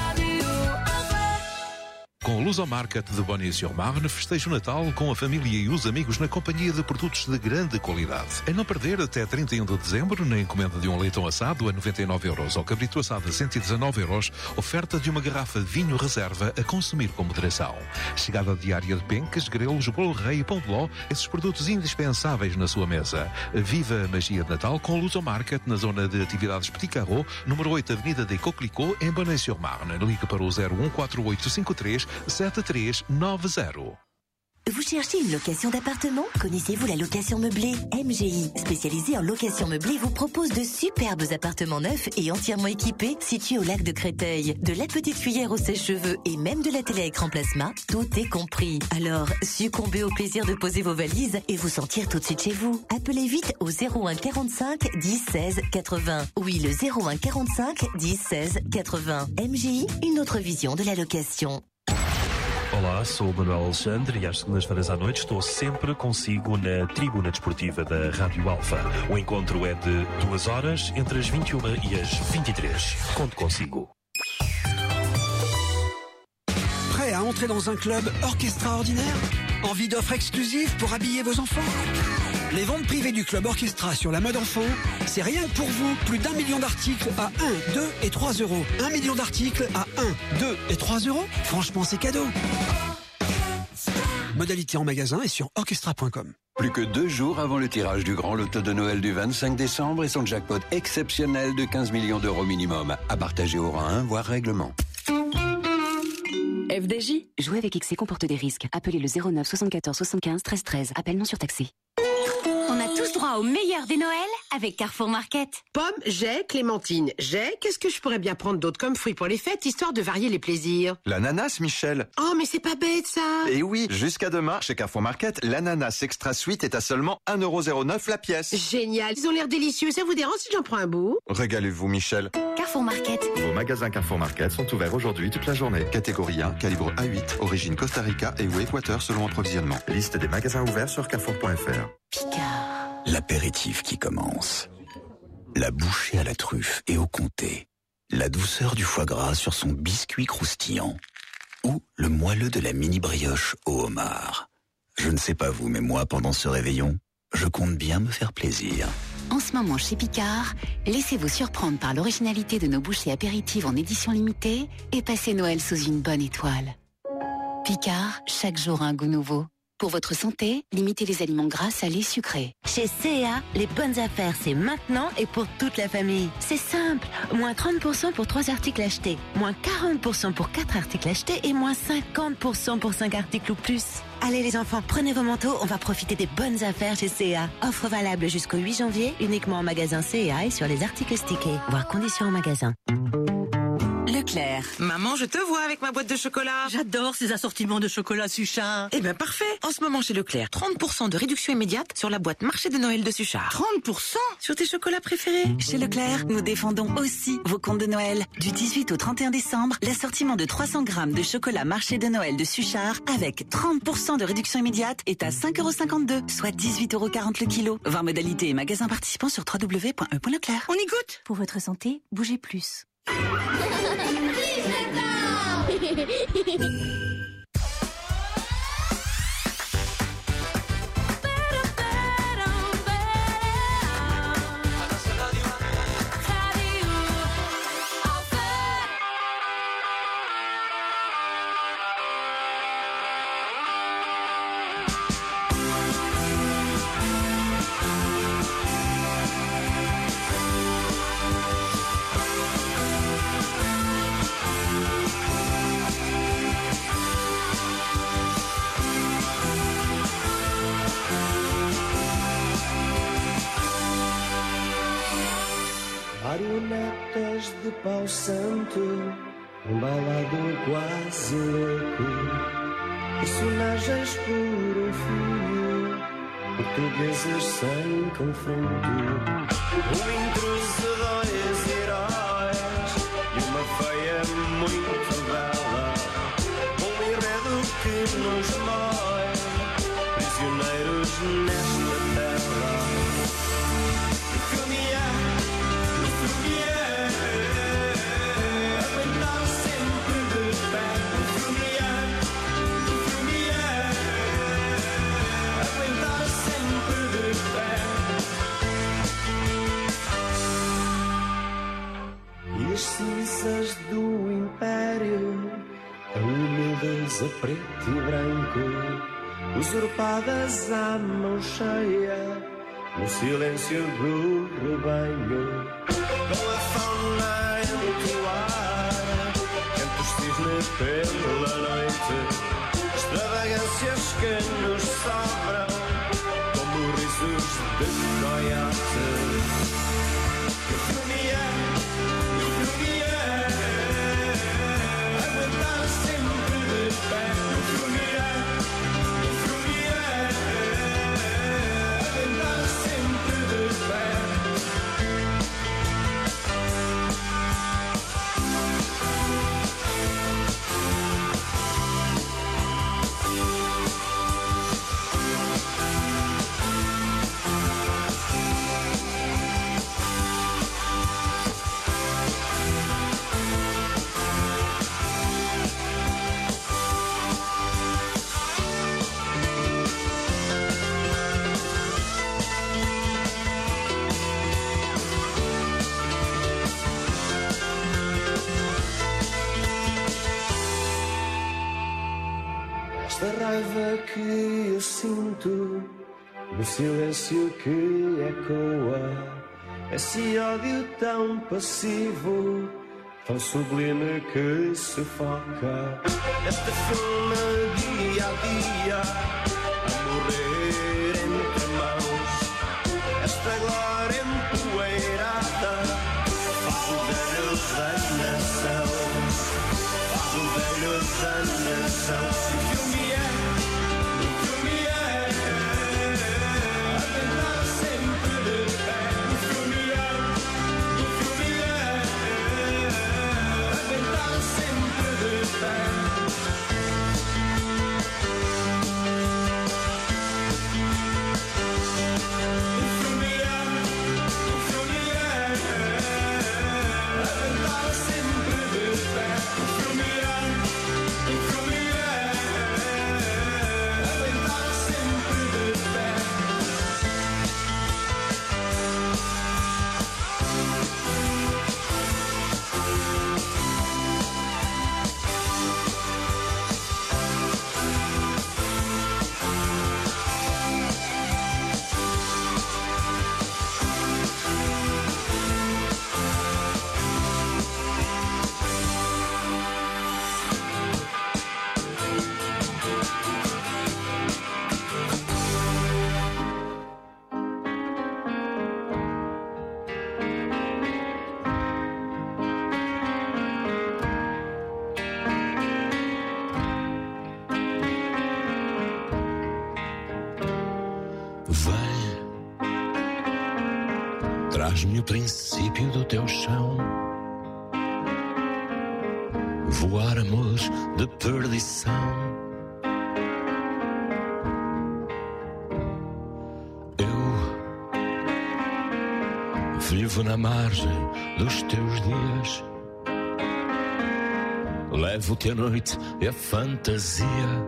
Com o Lusomarket de Bonny-sur-Marne, festeje o Natal com a família e os amigos na companhia de produtos de grande qualidade. Em não perder, até trinta e um de dezembro, na encomenda de um leitão assado a noventa e nove euros ou cabrito assado a cento e dezanove euros, oferta de uma garrafa de vinho reserva a consumir com moderação. Chegada diária de pencas, grelos, bolo rei e pão de ló, esses produtos indispensáveis na sua mesa. Viva a magia de Natal com o Lusomarket na zona de atividades Petit Carreau, número oito, Avenida des Coquelicots, em Bonny-sur-Marne. Ligue para o zero um quatro oito cinco três sete três nove zero. Vous cherchez une location d'appartement? Connaissez-vous la location meublée? M G I, spécialisée en location meublée, vous propose de superbes appartements neufs et entièrement équipés situés au lac de Créteil. De la petite cuillère au sèche-cheveux et même de la télé à écran plasma, tout est compris. Alors, succombez au plaisir de poser vos valises et vous sentir tout de suite chez vous. Appelez vite au zéro un quarante-cinq dix seize quatre-vingts. Oui, le zéro un quarante-cinq dix seize quatre-vingts. M G I, une autre vision de la location. Olá, sou o Manuel Alexandre e às segundas-feiras à noite estou sempre consigo na Tribuna Desportiva da Rádio Alfa. O encontro é de duas horas, entre as vinte e uma e as vinte e três. Conto consigo. Prêt à entrer dans un club orchestraordinaire? Envie d'offres exclusives pour habiller vos enfants? Les ventes privées du club Orchestra sur la mode enfant, c'est rien que pour vous. Plus d'un million d'articles à un, deux et trois euros. Un million d'articles à un, deux et trois euros. Franchement, c'est cadeau. Modalité en magasin et sur orchestra point com. Plus que deux jours avant le tirage du grand loto de Noël du vingt-cinq décembre et son jackpot exceptionnel de quinze millions d'euros minimum. À partager au rang un, voire règlement. F D J. Jouer avec X C comporte des risques. Appelez le zéro neuf soixante-quatorze soixante-quinze treize treize. Appel non surtaxé. On a tous droit au meilleur des Noëls avec Carrefour Market. Pommes, j'ai, clémentine, j'ai. Qu'est-ce que je pourrais bien prendre d'autre comme fruits pour les fêtes, histoire de varier les plaisirs? L'ananas, Michel. Oh, mais c'est pas bête, ça. Et oui, jusqu'à demain, chez Carrefour Market, l'ananas extra sweet est à seulement un euro zéro neuf la pièce. Génial, ils ont l'air délicieux. Ça vous dérange si j'en prends un bout? Régalez-vous, Michel. Carrefour Market. Vos magasins Carrefour Market sont ouverts aujourd'hui toute la journée. Catégorie un, calibre A huit, origine Costa Rica et ou Équateur selon approvisionnement. Liste des magasins ouverts sur carrefour point f r. Picard. L'apéritif qui commence. La bouchée à la truffe et au comté. La douceur du foie gras sur son biscuit croustillant. Ou le moelleux de la mini brioche au homard. Je ne sais pas vous, mais moi, pendant ce réveillon, je compte bien me faire plaisir. En ce moment, chez Picard, laissez-vous surprendre par l'originalité de nos bouchées apéritives en édition limitée et passez Noël sous une bonne étoile. Picard, chaque jour un goût nouveau. Pour votre santé, limitez les aliments gras, salés, sucrés. Chez C et A, les bonnes affaires, c'est maintenant et pour toute la famille. C'est simple. Moins trente pour cent pour trois articles achetés. Moins quarante pour cent pour quatre articles achetés et moins cinquante pour cent pour cinq articles ou plus. Allez les enfants, prenez vos manteaux, on va profiter des bonnes affaires chez C et A. Offre valable jusqu'au huit janvier, uniquement en magasin C et A et sur les articles stickés. Voir conditions en magasin. Le Leclerc. Maman, je te vois avec ma boîte de chocolat. J'adore ces assortiments de chocolat Suchard. Eh ben parfait. En ce moment chez Leclerc, trente pour cent de réduction immédiate sur la boîte marché de Noël de Suchard. trente pour cent sur tes chocolats préférés. Chez Leclerc, nous défendons aussi vos comptes de Noël. Du dix-huit au trente et un décembre, l'assortiment de trois cents grammes de chocolat marché de Noël de Suchard avec trente pour cent de réduction immédiate est à cinq euros cinquante-deux, soit dix-huit euros quarante le kilo. Voir modalité et magasins participants sur w w w point e point leclerc. On y goûte. Pour votre santé, bougez plus. Marionetas de pau santo, um bailado quase louco, personagens por um fio, portugueses sem confronto. Um intruso, dois heróis e uma feia muito bela, um enredo que nos mói, prisioneiros nesta tela. As cinzas do império, úmidas a preto e branco, usurpadas à mão cheia, no silêncio do rebanho. Com a fauna a entoar, cantos cisne pela noite, extravagâncias que nos sobram, como risos de coiote. Que filme é? Esta raiva que eu sinto no silêncio que ecoa, esse ódio tão passivo, tão sublime que sufoca. Este filme dia a dia a morrer entre mãos, esta glória empoeirada faz o velho da nação, faz o velho da nação. Se filme é, o filme é, a tentar sempre de pé. O filme é, o filme é, a tentar sempre de pé. Traz-me o princípio do teu chão. Voar, amor de perdição. Eu vivo na margem dos teus dias. Levo-te a noite e a fantasia.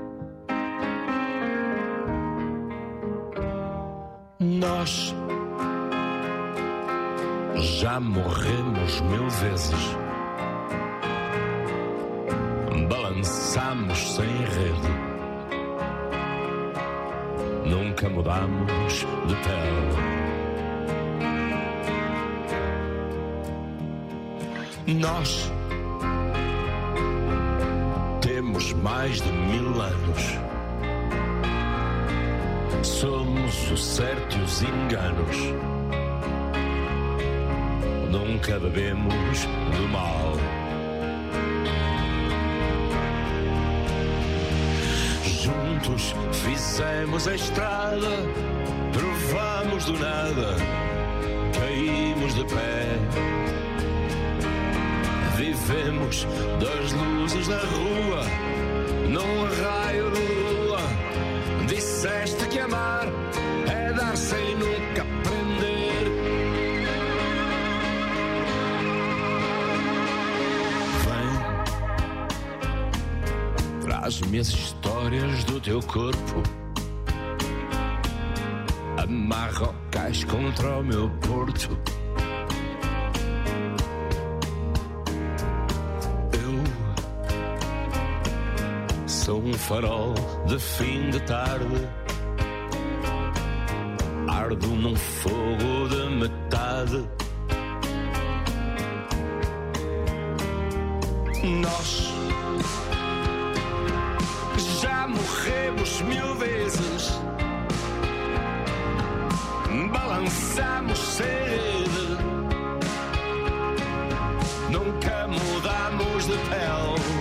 Nós já morremos mil vezes. Balançamos sem rede. Nunca mudamos de pele. Nós temos mais de mil anos. Somos o certo e os enganos. Nunca bebemos do mal. Juntos fizemos a estrada, provamos do nada, caímos de pé. Vivemos das luzes da rua, num raio de lua. Disseste que amar é dar sem nunca aprender. Vem, traz-me as histórias do teu corpo. Amarra o cais contra o meu porto. Sou um farol de fim de tarde. Ardo num fogo de metade. Nós já morremos mil vezes. Balançamos sem rede. Nunca mudamos de pele.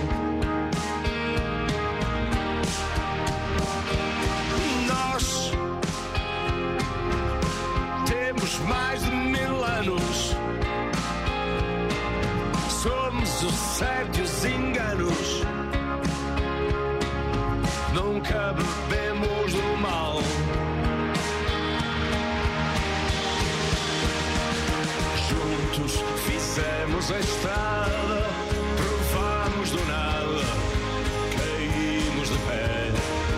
Mais de mil anos. Somos os certos e os enganos. Nunca bebemos do mal. Juntos fizemos a estrada, provamos do nada, caímos de pé.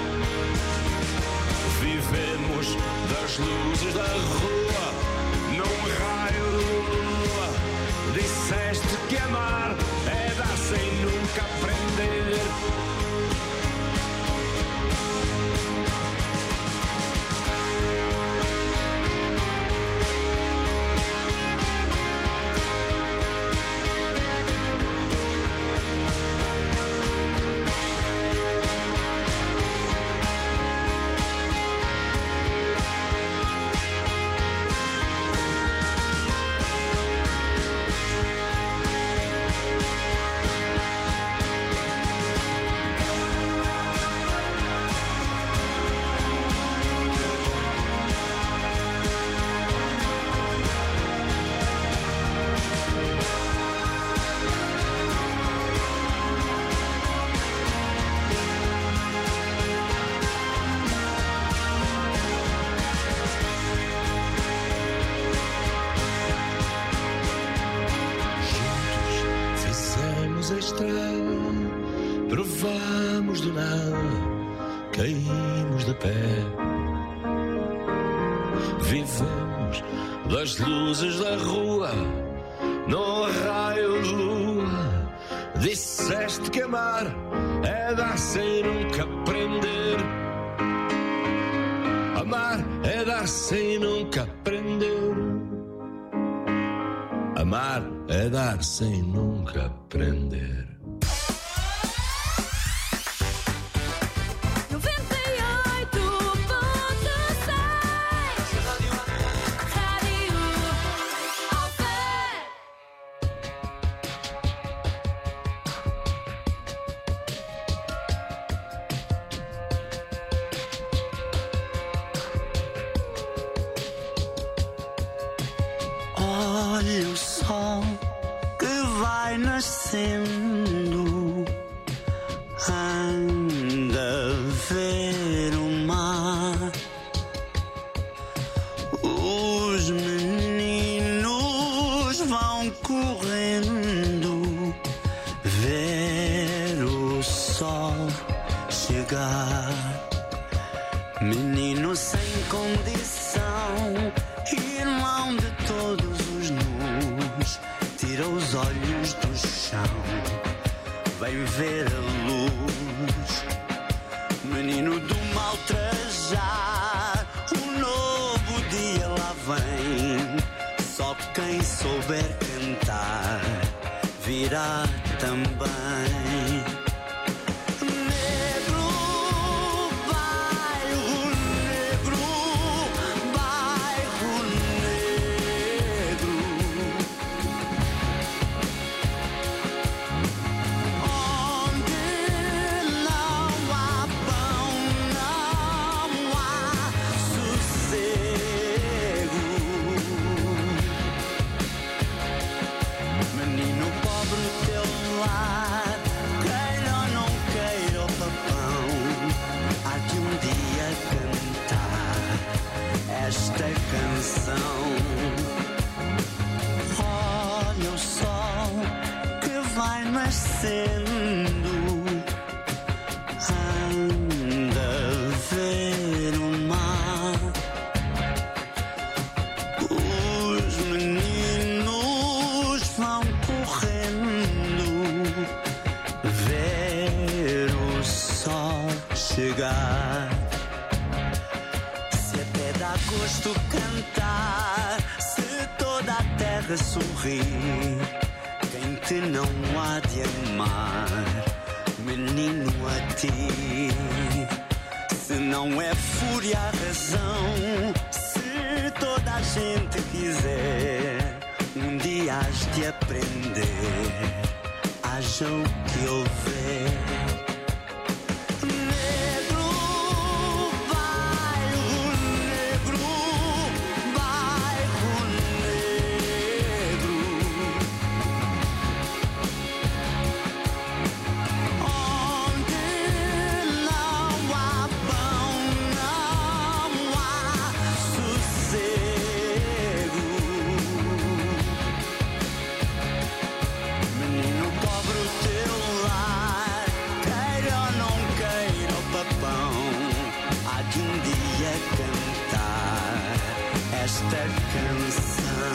Vivemos das luzes da rua, num raio de lua. Disseste que amar é dar sem nunca aprender. A estrada, provamos do nada, caímos de pé. Vivemos das luzes da rua, no raio de lua. Disseste que amar é dar sem nunca aprender. Amar é dar sem nunca aprender. Amar é dar sem nunca aprender. sol que vai nascendo. Anda a ver o mar. Os meninos vão correndo ver o sol chegar. Menino sem condição, irmão de todos os nus, tira os olhos do chão, vem ver a luz. Menino do mal trajar, um novo dia lá vem. Só quem souber cantar virá também. Esta canção, olha o sol que vai nascendo, anda a ver o mar. Os meninos vão correndo ver o sol chegar. Gosto cantar, se toda a terra sorrir, quem te não há de amar, menino, a ti? Se não é fúria a razão, se toda a gente quiser, um dia has de aprender, haja o que houver. Esta canção.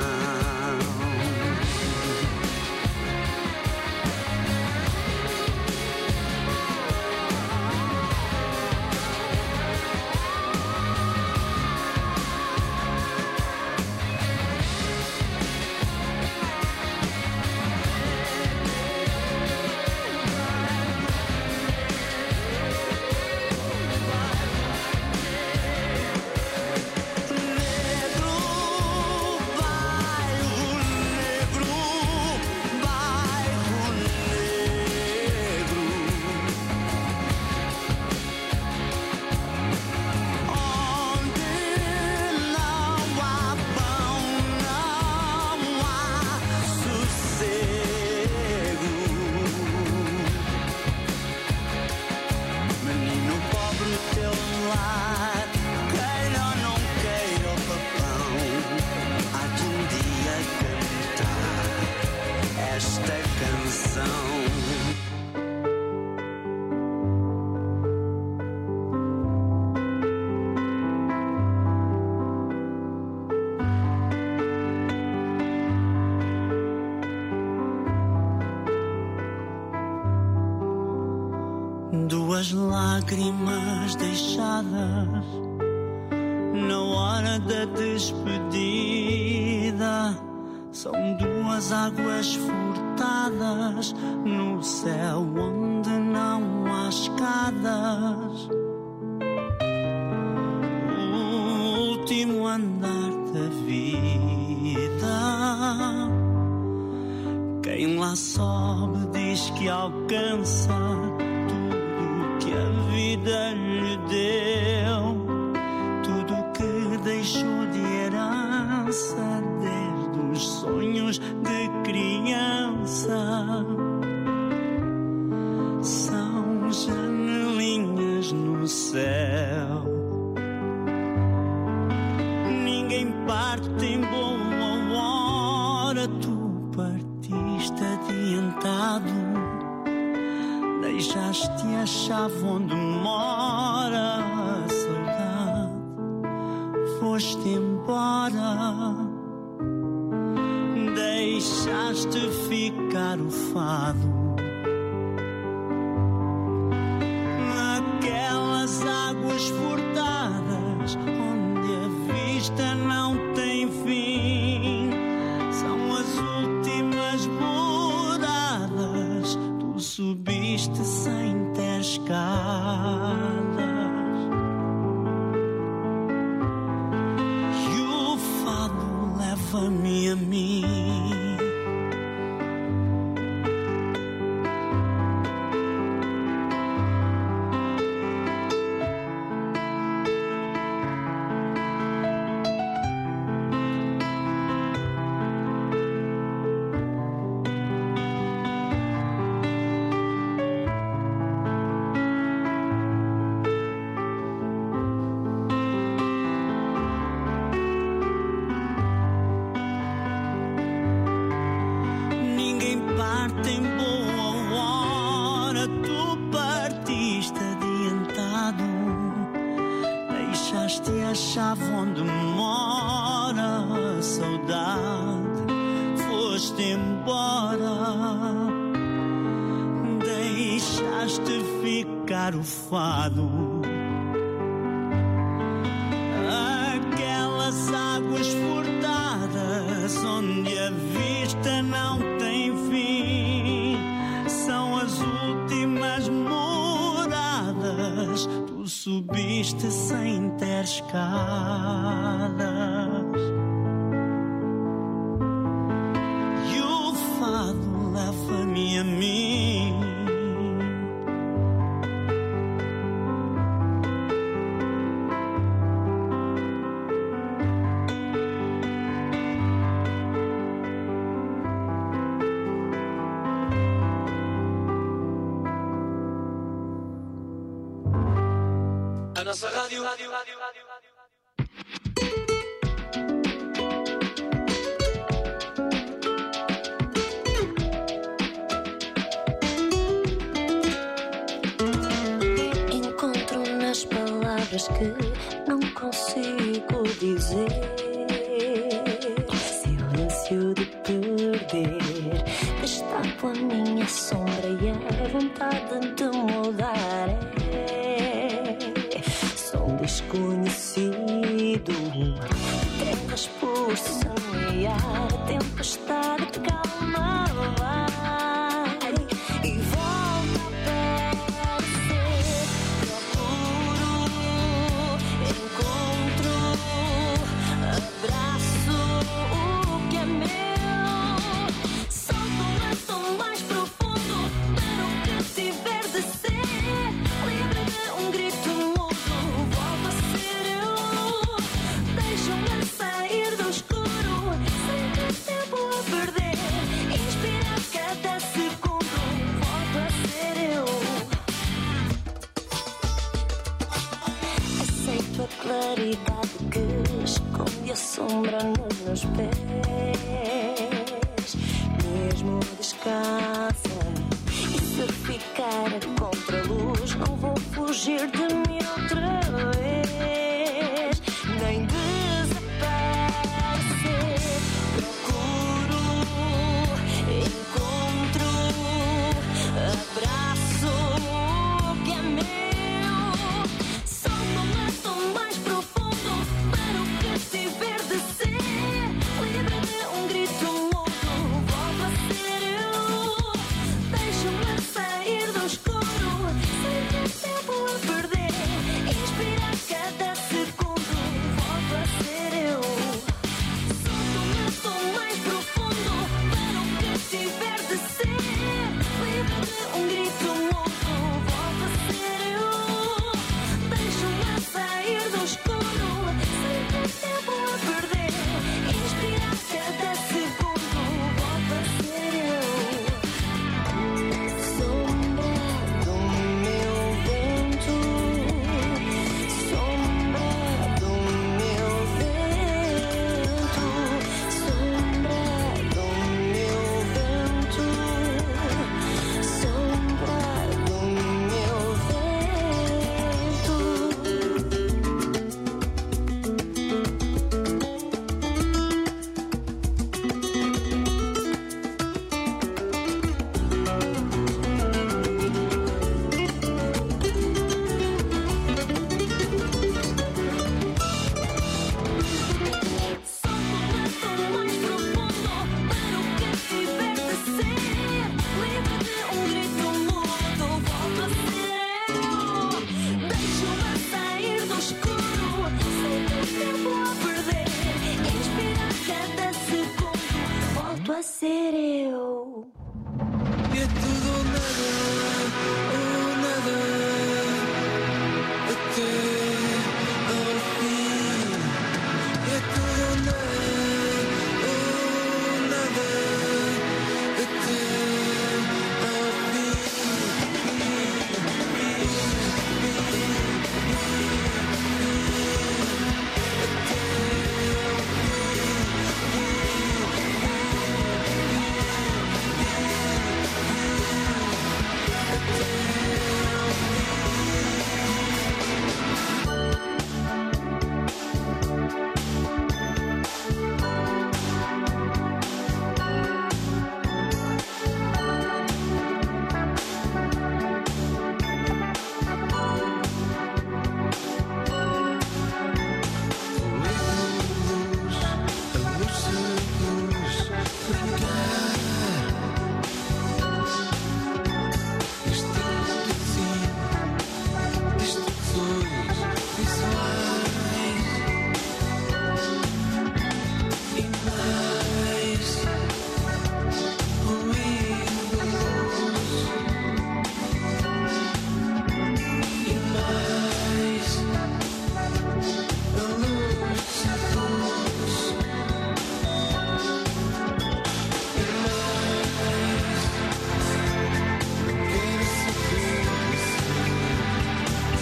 Duas lágrimas deixadas na hora da despedida, são duas águas furtadas no céu onde não há escadas. O último andar da vida, quem lá sobe diz que alcança que a vida lhe deu, tudo que deixou de herança, desde os sonhos no céu. Ninguém parte em boa hora, tu partiste adiantado. Deixaste a chave onde mora a saudade. Foste embora, deixaste ficar o fado. Naquelas águas furtadas, onde a vista não tem fim, são as últimas moradas. Tu subiste sem ter escadas. E o fado leva-me a mim. O fado, aquelas águas furtadas onde a vista não tem fim, são as últimas moradas. Tu subiste sem ter escadas. E o fado leva-me a mim. Nossa rádio, rádio, rádio, rádio, rádio. Encontro nas palavras que não consigo dizer. Silêncio de perder, destaco a minha sombra e a vontade de mudar. Desconhecido, terras por semear, tempestade calma vai e volta a aparecer. Procuro, encontro, abraço o que é meu. Solto um laço mais profundo para o que tiver de ser. Livre de um grito mudo. Claridade que esconde a sombra nos meus pés, mesmo descalça. E se ficar contra a luz, não vou fugir de mim.